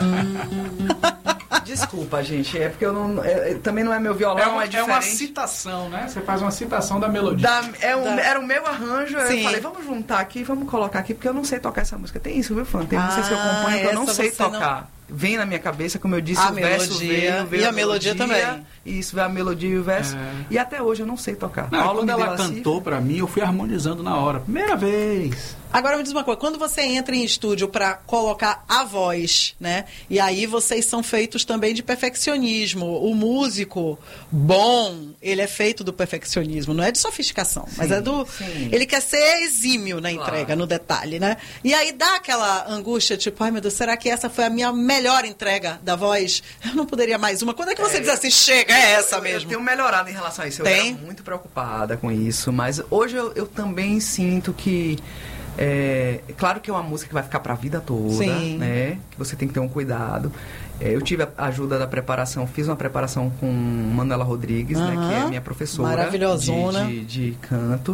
Desculpa, gente. É porque eu não. é- é- também não é meu violão, É, é, uma, é diferente. uma citação, né? Você faz uma citação da melodia. Da- é um- Da- Era o meu arranjo, Sim. eu falei, vamos juntar aqui, vamos colocar aqui, porque eu não sei tocar essa música. Tem isso, viu, fã? Tem músicas que eu Ah, acompanho que eu não essa sei você não- tocar. Vem na minha cabeça, como eu disse, A o verso melodia, veio, veio e a melodia também. Isso, veio a melodia e o verso. É. E até hoje eu não sei tocar. Não, Paulo quando me ela deu a cifra. cantou pra mim, eu fui harmonizando na hora. Primeira vez. Agora me diz uma coisa, quando você entra em estúdio pra colocar a voz, né? E aí vocês são feitos também de perfeccionismo. O músico bom, ele é feito do perfeccionismo, não é de sofisticação, mas é do... sim. Ele quer ser exímio na entrega, Claro. no detalhe, né? E aí dá aquela angústia, tipo, ai meu Deus, será que essa foi a minha melhor entrega da voz? Eu não poderia mais uma. Quando é que você É, diz assim, chega, é essa Eu- mesmo? Eu tenho melhorado em relação a isso. Eu Tem? era muito preocupada com isso, mas hoje eu, eu também sinto que é claro que é uma música que vai ficar para a vida toda, Sim. né? Que você tem que ter um cuidado. É, eu tive a ajuda da preparação, fiz uma preparação com Manuela Rodrigues, né? Que é Aham. a minha professora Maravilhosona. de, de, de canto.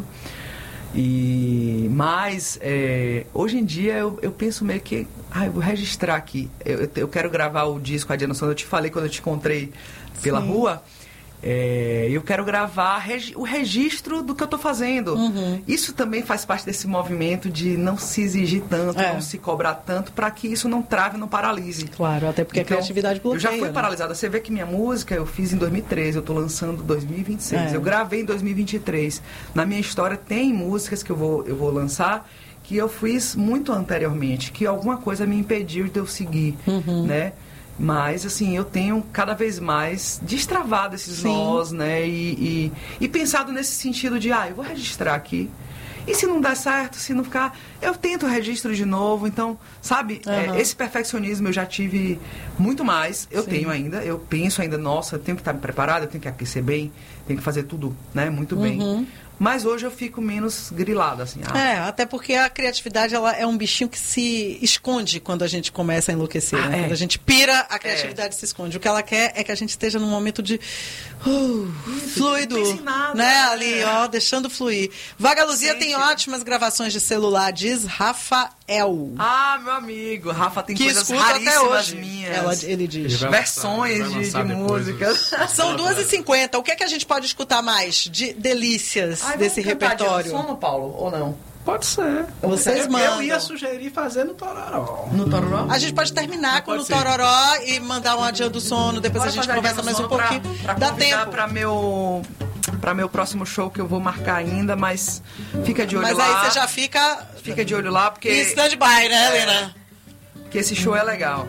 E mas é, hoje em dia eu, eu penso meio que, ah, eu vou registrar aqui. Eu, eu, eu quero gravar o disco A Diana Sonora. Eu te falei quando eu te encontrei pela Sim. rua. É, eu quero gravar regi- o registro do que eu estou fazendo. Uhum. Isso também faz parte desse movimento de não se exigir tanto, É. não se cobrar tanto, para que isso não trave, não paralise. Claro, até porque a criatividade bloqueia. Eu já fui né? paralisada. Você vê que minha música eu fiz em dois mil e treze, eu estou lançando em dois mil e vinte e seis. É. Eu gravei em dois mil e vinte e três. Na minha história tem músicas que eu vou, eu vou lançar que eu fiz muito anteriormente, que alguma coisa me impediu de eu seguir, Uhum. né? Mas, assim, eu tenho cada vez mais destravado esses Sim. nós, né? E, e, e pensado nesse sentido de, ah, eu vou registrar aqui. E se não der certo, se não ficar, eu tento o registro de novo. Então, sabe, Aham. é, esse perfeccionismo eu já tive muito mais. Eu Sim. tenho ainda, eu penso ainda, nossa, eu tenho que estar preparado, eu tenho que aquecer bem, tenho que fazer tudo, né, muito bem. Uhum. Mas hoje eu fico menos grilado, assim. Ah, É, até porque a criatividade ela é um bichinho que se esconde quando a gente começa a enlouquecer. Ah, né? é. Quando a gente pira, a criatividade se esconde. O que ela quer é que a gente esteja num momento de uh, fluido, não pense em nada, né? né? Ali, ó, deixando fluir. Vaga Luzia Sente. tem ótimas gravações de celular, diz Rafael. Ah, meu amigo, Rafa tem Que coisas escuta até raríssimas hoje. minhas. Ela, ele diz. Ele vai Versões lançar, vai de, lançar de depois músicas. os- São duas e cinquenta. O que é que a gente pode escutar mais de delícias Ai, desse vamos cantar repertório? de sono, Paulo, ou não? Pode ser. Vocês eu, mandam. Eu ia sugerir fazer no Tororó. No Tororó? A gente pode terminar com Pode o ser. Tororó e mandar um adiante do sono. Depois Bora a gente fazer conversa mais um adiante do sono pouquinho. Pra, pra Dá convidar tempo. Pra meu, pra meu próximo show que eu vou marcar ainda, mas fica de olho Mas lá. aí você já fica Fica de olho lá, porque... em stand-by, né, Helena? Que esse show é legal.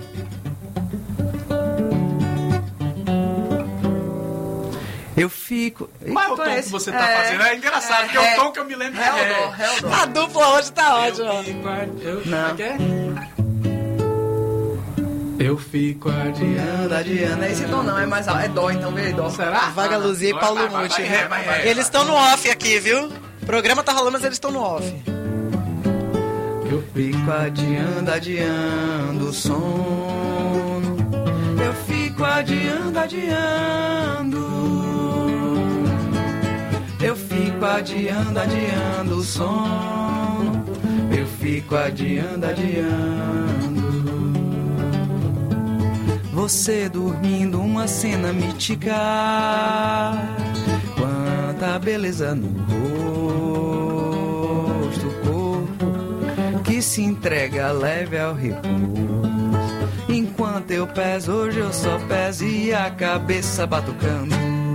Eu fico... Qual é o Eita, tom esse- que você tá fazendo? É engraçado, porque é o tom que eu me lembro. Heldor, Heldor. A dupla hoje tá ótima. Eu fico a- eu- Não. como é que é? Eu fico adiando. Anda, Diana. É esse tom não, é mais alto. É dó, então vê dó. Será? Vaga Luzia e Vai, Paulo vai, vai, Muti. vai, vai, vai, vai. Eles estão no off aqui, viu? O programa tá rolando, mas eles estão no off. Eu fico adiando, adiando o sono. Eu fico adiando, adiando. Eu fico adiando, adiando o sono. Eu fico adiando, adiando. Você dormindo, uma cena mítica. Quanta beleza no rosto, corpo que que se entrega leve ao repouso. Enquanto eu peso, hoje eu só peso e a cabeça batucando.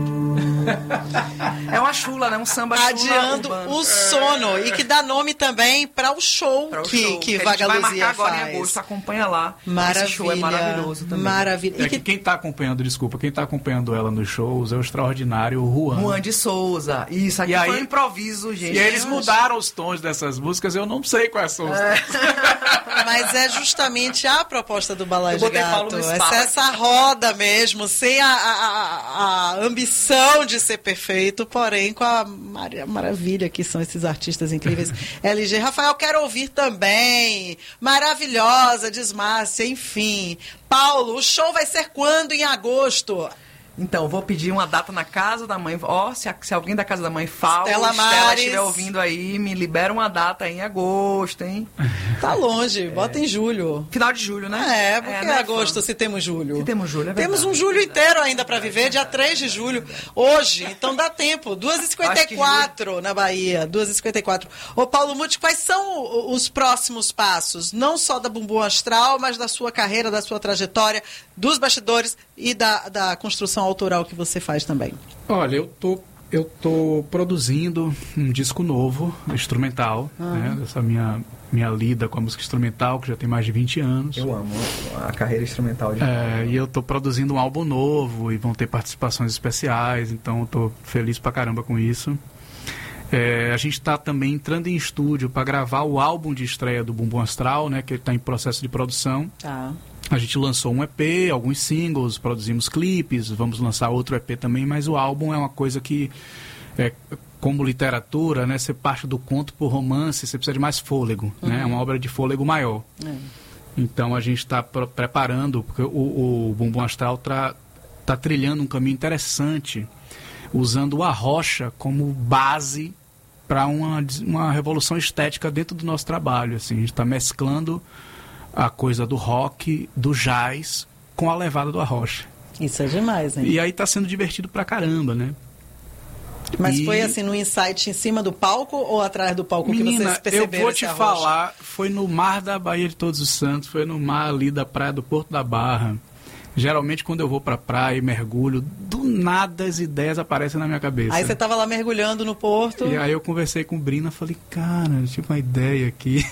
É uma chula, né? Um samba chula adiando urbano. o sono. E que dá nome também para o show, Pra o que, show, que a Vaga gente vai Luzia marcar agora faz. em agosto, acompanha lá. Maravilha. Esse show é maravilhoso também. Maravilha. É que quem está acompanhando, desculpa, quem está acompanhando ela nos shows é o extraordinário Juan. Juan de Souza. Isso, aqui E foi aí- um improviso, gente. E aí eles mudaram os tons dessas músicas, eu não sei quais são os É. tons. Mas é justamente a proposta do Balai Eu de botei Paulo Gato. no Essa, espaço. essa roda mesmo, sem a, a, a- a ambição de ser perfeito, porém com a mar- maravilha que são esses artistas incríveis. L G, Rafael, quero ouvir também. Maravilhosa, diz Márcia, enfim. Paulo, o show vai ser quando? Em agosto? Então, vou pedir uma data na casa da mãe. Ó, se, a- se alguém da casa da mãe fala, Estela Estela Mares. estiver ouvindo aí, me libera uma data aí em agosto, hein? Tá longe, bota em julho. Final de julho, né? É, porque é, né, agosto fã? se temos julho. Se temos julho, é Temos verdade. um julho inteiro ainda para viver, dia três de julho, hoje, então dá tempo. duas e cinquenta e quatro na Bahia, duas e cinquenta e quatro. Ô Paulo Muti, quais são o- os próximos passos? Não só da Bumbum Astral, mas da sua carreira, da sua trajetória, dos bastidores e da, da construção autoral que você faz também. Olha, eu tô, eu tô produzindo um disco novo, instrumental, Ah. né? Dessa minha, minha lida com a música instrumental, que já tem mais de vinte anos. Eu amo a carreira instrumental de É, e eu tô produzindo um álbum novo e vão ter participações especiais, então eu tô feliz pra caramba com isso. É, a gente está também entrando em estúdio para gravar o álbum de estreia do Bumbum Astral, né, que está em processo de produção. Tá. A gente lançou um E P, alguns singles, produzimos clipes, vamos lançar outro E P também, mas o álbum é uma coisa que, é, como literatura, né, você parte do conto para o romance, você precisa de mais fôlego, Uhum. né, é uma obra de fôlego maior. É. Então a gente está preparando, porque o, o Bumbum Astral está trilhando um caminho interessante, usando o arrocha como base para uma, uma revolução estética dentro do nosso trabalho. Assim. A gente está mesclando a coisa do rock, do jazz, com a levada do arrocha. Isso é demais, hein? E aí está sendo divertido pra caramba, né? Mas E- foi assim, no insight em cima do palco ou atrás do palco que Menina, vocês perceberam eu vou esse te arrocha? falar, foi no mar da Baía de Todos os Santos, foi no mar ali da praia do Porto da Barra. Geralmente quando eu vou pra praia e mergulho, do nada as ideias aparecem na minha cabeça. Aí você tava lá mergulhando no porto. E aí eu conversei com o Brina, falei, cara, eu tive uma ideia aqui.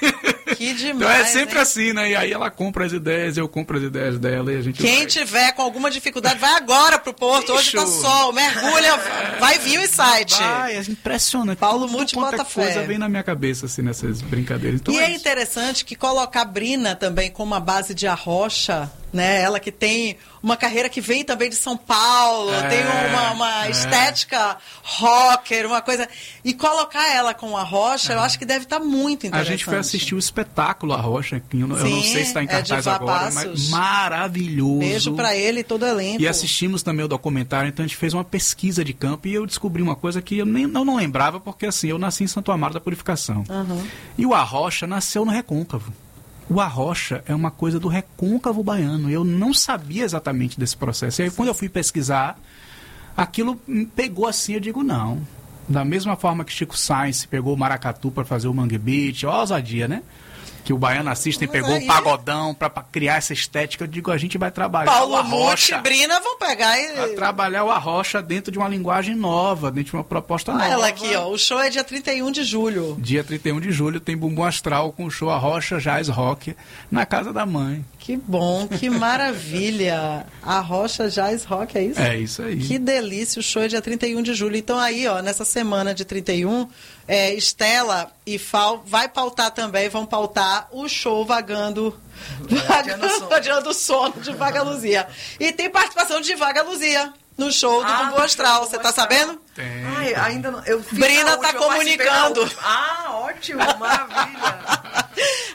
Que demais, Então é sempre hein? assim, né? E aí ela compra as ideias, eu compro as ideias dela e a gente Quem vai. tiver com alguma dificuldade, vai agora pro porto. Hoje tá Bicho. sol, mergulha, vai vir o insight. Vai, é impressionante. Paulo Tudo Muti quanto é bota coisa fé. vem na minha cabeça, assim, nessas brincadeiras. Então E é é isso. interessante que colocar Brina também como uma base de arrocha, né? Ela que tem uma carreira que vem também de São Paulo, É, tem uma, uma é. estética rocker, uma coisa. E colocar ela com arrocha, eu acho que deve estar muito A interessante. gente foi assistir o espetáculo A Rocha, que eu não, eu não Sim, sei se está em é de cartaz Vá agora, Passos. mas maravilhoso. Beijo pra ele e todo o elenco. E assistimos também o documentário, então a gente fez uma pesquisa de campo e eu descobri uma coisa que eu nem eu não lembrava, porque assim, eu nasci em Santo Amaro da Purificação. Uhum. E o Arrocha nasceu no Recôncavo. O Arrocha é uma coisa do Recôncavo baiano. Eu não sabia exatamente desse processo. E aí, quando eu fui pesquisar, aquilo me pegou assim, eu digo, não. Da mesma forma que Chico Sainz pegou o maracatu para fazer o Mangue Beat, ó a ousadia, né? Que o Baiano Assistem pegou aí- o pagodão para criar essa estética. Eu digo, a gente vai trabalhar o Paulo Muti Arrocha. e Brina vão pegar e... Vai trabalhar o Arrocha dentro de uma linguagem nova, dentro de uma proposta Olha nova. ela aqui, ó. O show é dia trinta e um de julho. Dia trinta e um de julho tem Bumbum Astral com o show Arrocha Jazz Rock na casa da mãe. Que bom, que maravilha. A Rocha Jazz Rock, é isso? É isso aí. Que delícia, o show é dia trinta e um de julho. Então aí, ó, nessa semana de trinta e um, é, Estela e Fal vai pautar também, vão pautar o show Vagando... Adiando o sono. Adiando o sono de Vaga Luzia. E tem participação de Vaga Luzia no show do Ah, Bumbum no Astral, show do você Bumbum tá Astral. sabendo? Tem. Ai, ainda não. Eu fiz Brina a tá última, eu participei da comunicando. última. Ah, ótimo, maravilha.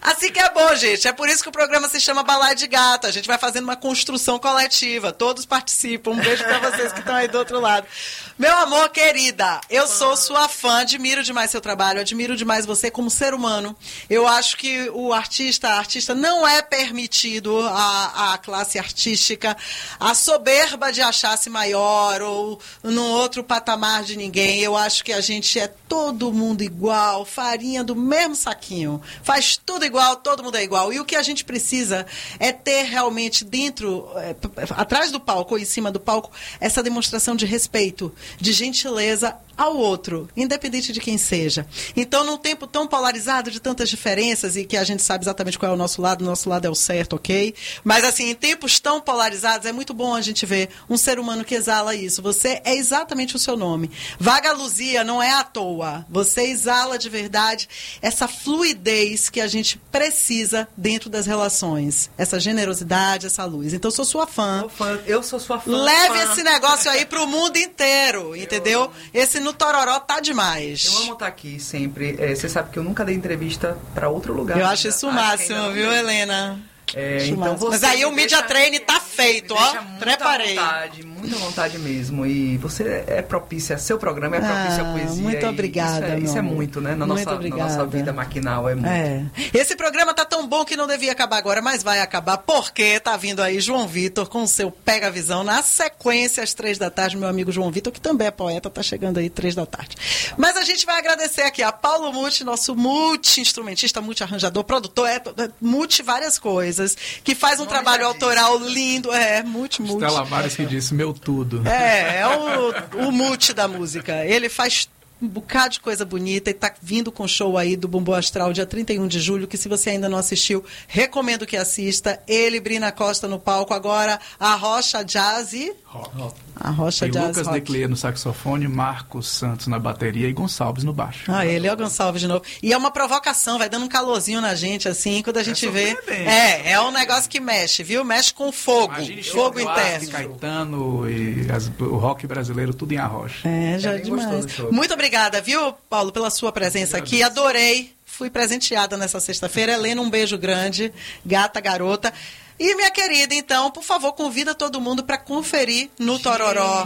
Assim que é bom, gente. É por isso que o programa se chama Balaio de Gato. A gente vai fazendo uma construção coletiva. Todos participam. Um beijo pra vocês que estão aí do outro lado. Meu amor, querida, eu sou sua fã, admiro demais seu trabalho, admiro demais você como ser humano. Eu acho que o artista, a artista não é permitido, a, a classe artística, a soberba de achar-se maior ou num outro patamar de ninguém. Eu acho que a gente é todo mundo igual, farinha do mesmo saquinho. Faz tudo igual, todo mundo é igual. E o que a gente precisa é ter realmente dentro, é, atrás do palco ou em cima do palco, essa demonstração de respeito, de gentileza ao outro, independente de quem seja. Então, num tempo tão polarizado, de tantas diferenças, e que a gente sabe exatamente qual é o nosso lado, o nosso lado é o certo, ok? Mas, assim, em tempos tão polarizados, é muito bom a gente ver um ser humano que exala isso. Você é exatamente o seu nome. Vaga Luzia não é à toa. Você exala de verdade essa fluidez que a gente precisa dentro das relações. Essa generosidade, essa luz. Então, eu sou sua fã. Sou fã. Eu sou sua fã. Leve fã. esse negócio aí pro mundo inteiro, entendeu? Eu... Esse no Tororó tá demais. Eu amo estar aqui sempre. É, você sabe que eu nunca dei entrevista para outro lugar. Eu acho isso o máximo, viu, Helena? É, então você Mas aí o Media Train tá feito, ó. Preparei. Muita vontade, muita vontade mesmo. E você é propícia, seu programa é propício ah, à poesia. Muito obrigada. Isso é, isso é muito, né? Na muito nossa, obrigada. na nossa vida maquinal é muito. É. Esse programa tá tão bom que não devia acabar agora, mas vai acabar, porque tá vindo aí João Vitor com o seu Pega a Visão na sequência às três da tarde. Meu amigo João Vitor, que também é poeta, tá chegando aí três da tarde. Mas a gente vai agradecer aqui a Paulo Muti, nosso multi-instrumentista, multi-arranjador, produtor, é, é, multi várias coisas, que faz um trabalho autoral lindo, é, multi-multi. Stella Maris que disse, meu tudo. É, é o, o multi da música. Ele faz um bocado de coisa bonita e tá vindo com show aí do Bumbum Astral, dia trinta e um de julho, que se você ainda não assistiu, recomendo que assista. Ele, Brina Costa no palco, agora a Rocha Jazz e... Rock. A Rocha Tem Jazz Lucas Rock. Declier no saxofone, Marcos Santos na bateria e Gonçalves no baixo. Ah, ele é o Gonçalves de novo. E é uma provocação, vai dando um calorzinho na gente, assim, quando a gente é vê. É, é um negócio que mexe, viu? Mexe com fogo. Imagine fogo interno. Caetano e as, o rock brasileiro, tudo em arrocha. É, já é demais. Muito obrigada, viu, Paulo, pela sua presença aqui. Adorei. Fui presenteada nessa sexta-feira. Helena, um beijo grande. Gata, garota. E, minha querida, então, por favor, convida todo mundo para conferir no Gente, Tororó.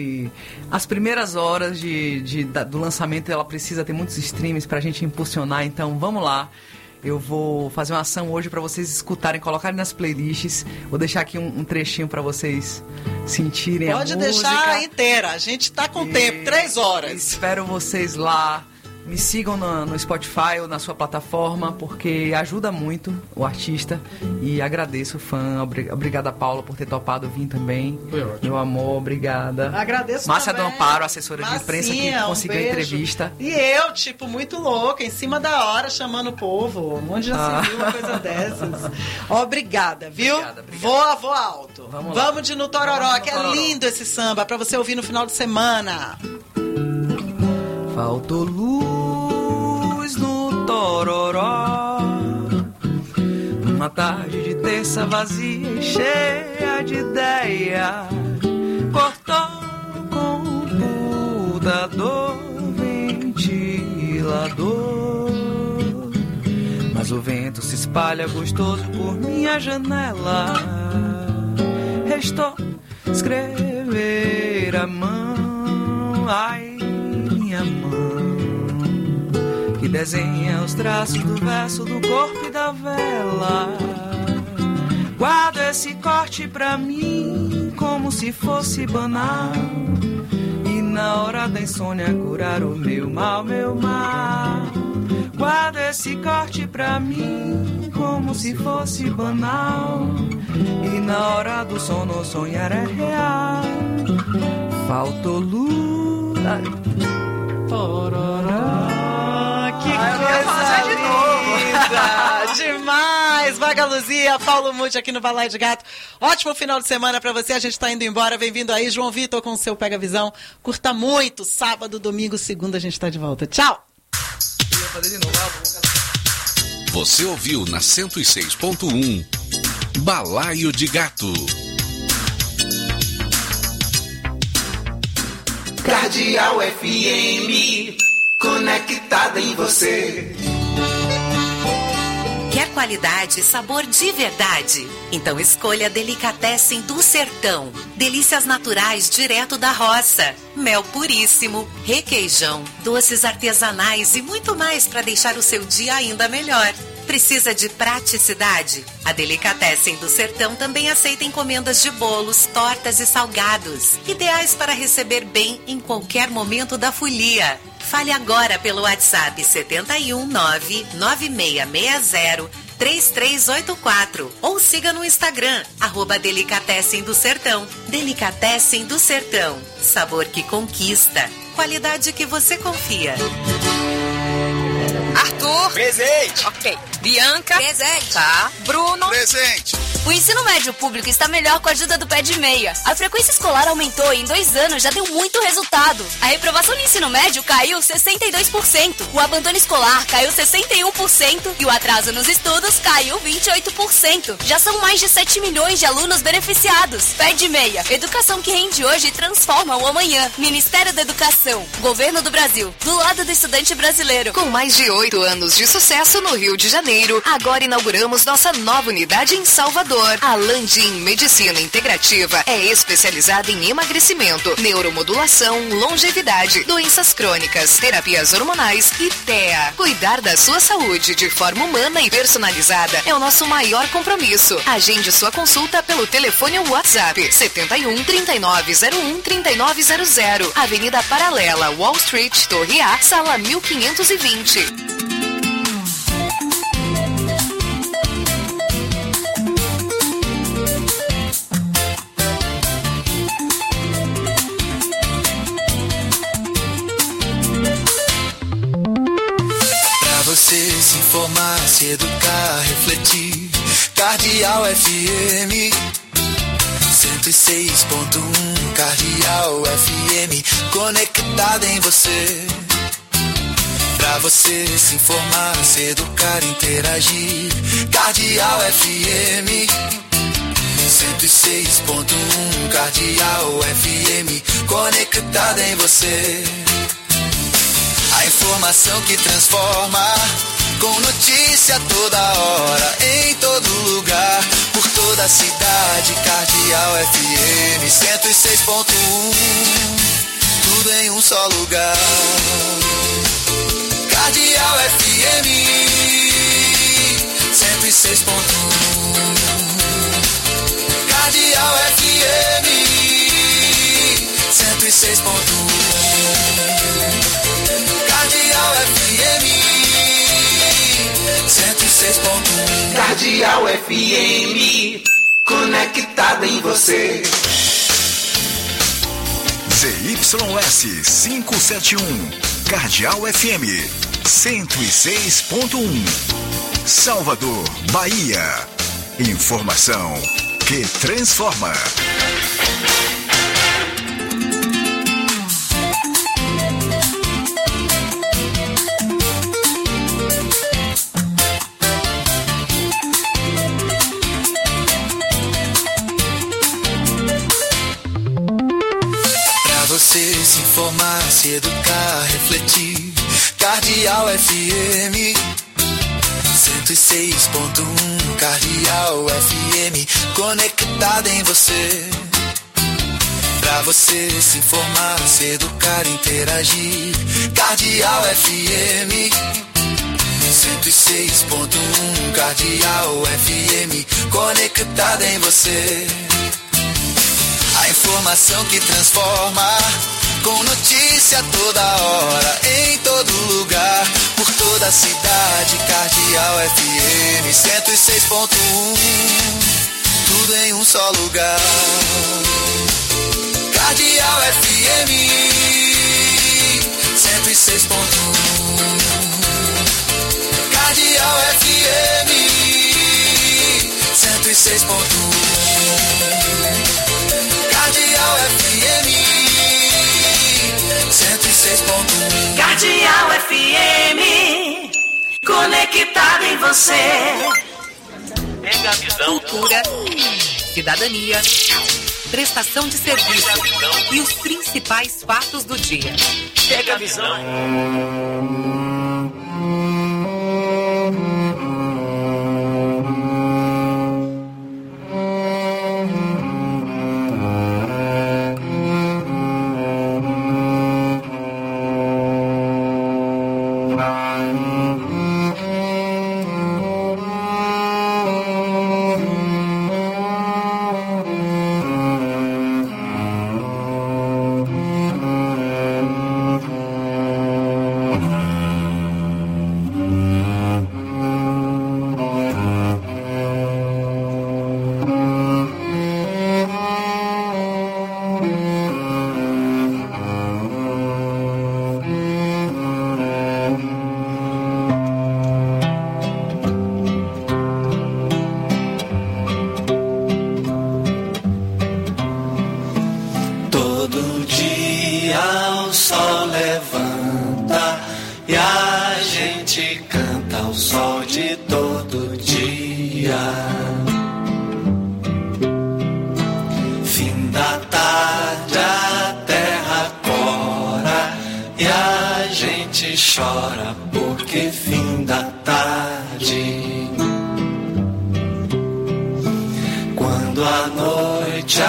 As primeiras horas de, de, da, do lançamento, ela precisa ter muitos streams para a gente impulsionar. Então, vamos lá. Eu vou fazer uma ação hoje para vocês escutarem, colocarem nas playlists. Vou deixar aqui um, um trechinho para vocês sentirem Pode a música. Pode deixar inteira. A gente tá com e tempo, três horas. Espero vocês lá. Me sigam no, no Spotify ou na sua plataforma, porque ajuda muito o artista. E agradeço, fã. Obrigada, Paula, por ter topado vir também. Meu amor, obrigada. Agradeço Márcia também. do Amparo, assessora Massinha, de imprensa, que conseguiu um a entrevista. E eu, tipo, muito louca, em cima da hora, chamando o povo. Onde já ah. se viu uma coisa dessas. Obrigada, viu? Obrigada, obrigada. Voa, voa alto. Vamos, Vamos de No Tororó, Vamos que no Tororó. É lindo esse samba, pra você ouvir no final de semana. Faltou luz no Tororó, uma tarde de terça vazia e cheia de ideia. Cortou com o computador, ventilador, mas o vento se espalha gostoso por minha janela. Restou escrever a mão, ai, minha mão, que desenha os traços do verso do corpo e da vela. Guarda esse corte pra mim como se fosse banal, e na hora da insônia curar o meu mal, meu mal. Guarda esse corte pra mim como se fosse banal, e na hora do sono sonhar é real. Faltou luz. Tororó, que Ai, coisa de linda! Demais! Vaga Luzia, Paulo Muti aqui no Balaio de Gato. Ótimo final de semana pra você, a gente tá indo embora. Bem-vindo aí, João Vitor, com o seu Pega Visão. Curta muito, sábado, domingo, segunda a gente tá de volta. Tchau! Você ouviu na cento e seis ponto um Balaio de Gato. Cardeal F M, conectada em você. Quer qualidade e sabor de verdade? Então escolha Delicatessen do Sertão. Delícias naturais direto da roça. Mel puríssimo, requeijão, doces artesanais e muito mais para deixar o seu dia ainda melhor. Precisa de praticidade? A Delicatessen do Sertão também aceita encomendas de bolos, tortas e salgados, ideais para receber bem em qualquer momento da folia. Fale agora pelo WhatsApp sete um nove nove seis seis zero três três oito quatro ou siga no Instagram, arroba Delicatessen do Sertão. Delicatessen do Sertão, sabor que conquista, qualidade que você confia. Arthur. Presente. Ok. Bianca. Presente. Tá. Bruno. Presente. O ensino médio público está melhor com a ajuda do Pé de Meia. A frequência escolar aumentou e em dois anos já deu muito resultado. A reprovação no ensino médio caiu sessenta e dois por cento. O abandono escolar caiu sessenta e um por cento. E o atraso nos estudos caiu vinte e oito por cento. Já são mais de sete milhões de alunos beneficiados. Pé de Meia. Educação que rende hoje e transforma o amanhã. Ministério da Educação. Governo do Brasil. Do lado do estudante brasileiro. Com mais de oito anos de sucesso no Rio de Janeiro, agora inauguramos nossa nova unidade em Salvador. A Landim Medicina Integrativa é especializada em emagrecimento, neuromodulação, longevidade, doenças crônicas, terapias hormonais e T E A. Cuidar da sua saúde de forma humana e personalizada é o nosso maior compromisso. Agende sua consulta pelo telefone ou WhatsApp sete um, trinta e nove zero um, trinta e nove zero zero, Avenida Paralela, Wall Street, Torre A, sala mil quinhentos e vinte. Você se informar, se educar, refletir. Cardeal F M cento e seis ponto um, Cardeal F M, conectado em você. Pra você se informar, se educar, interagir. Cardeal F M cento e seis ponto um, Cardeal F M, conectado em você. A informação que transforma, com notícia toda hora, em todo lugar, por toda a cidade. Cardeal F M cento e seis ponto um, tudo em um só lugar. Cardeal F M cento e seis ponto um, Cardeal F M cento e seis ponto um, Cardeal F M cento e seis ponto um, Cardeal F M, conectada em você. Z Y S quinhentos e setenta e um, Cardeal F M cento e seis ponto um, Salvador, Bahia. Informação que transforma. Você se informar, se educar, refletir. Cardeal F M cento e seis ponto um, Cardeal F M, conectada em você. Pra você se informar, se educar, interagir. Cardeal F M cento e seis ponto um, Cardeal F M, conectada em você. A informação que transforma, com notícia toda hora, em todo lugar, por toda a cidade. Cardeal F M cento e seis ponto um, tudo em um só lugar. Cardeal F M cento e seis ponto um, Cardeal F M cento e seis ponto um, Cardeal F M cento e seis ponto um, Cardeal F M, conectado em você. Cultura, cidadania, prestação de serviço e os principais fatos do dia. Pega a visão. chora porque fim da tarde. Quando a noite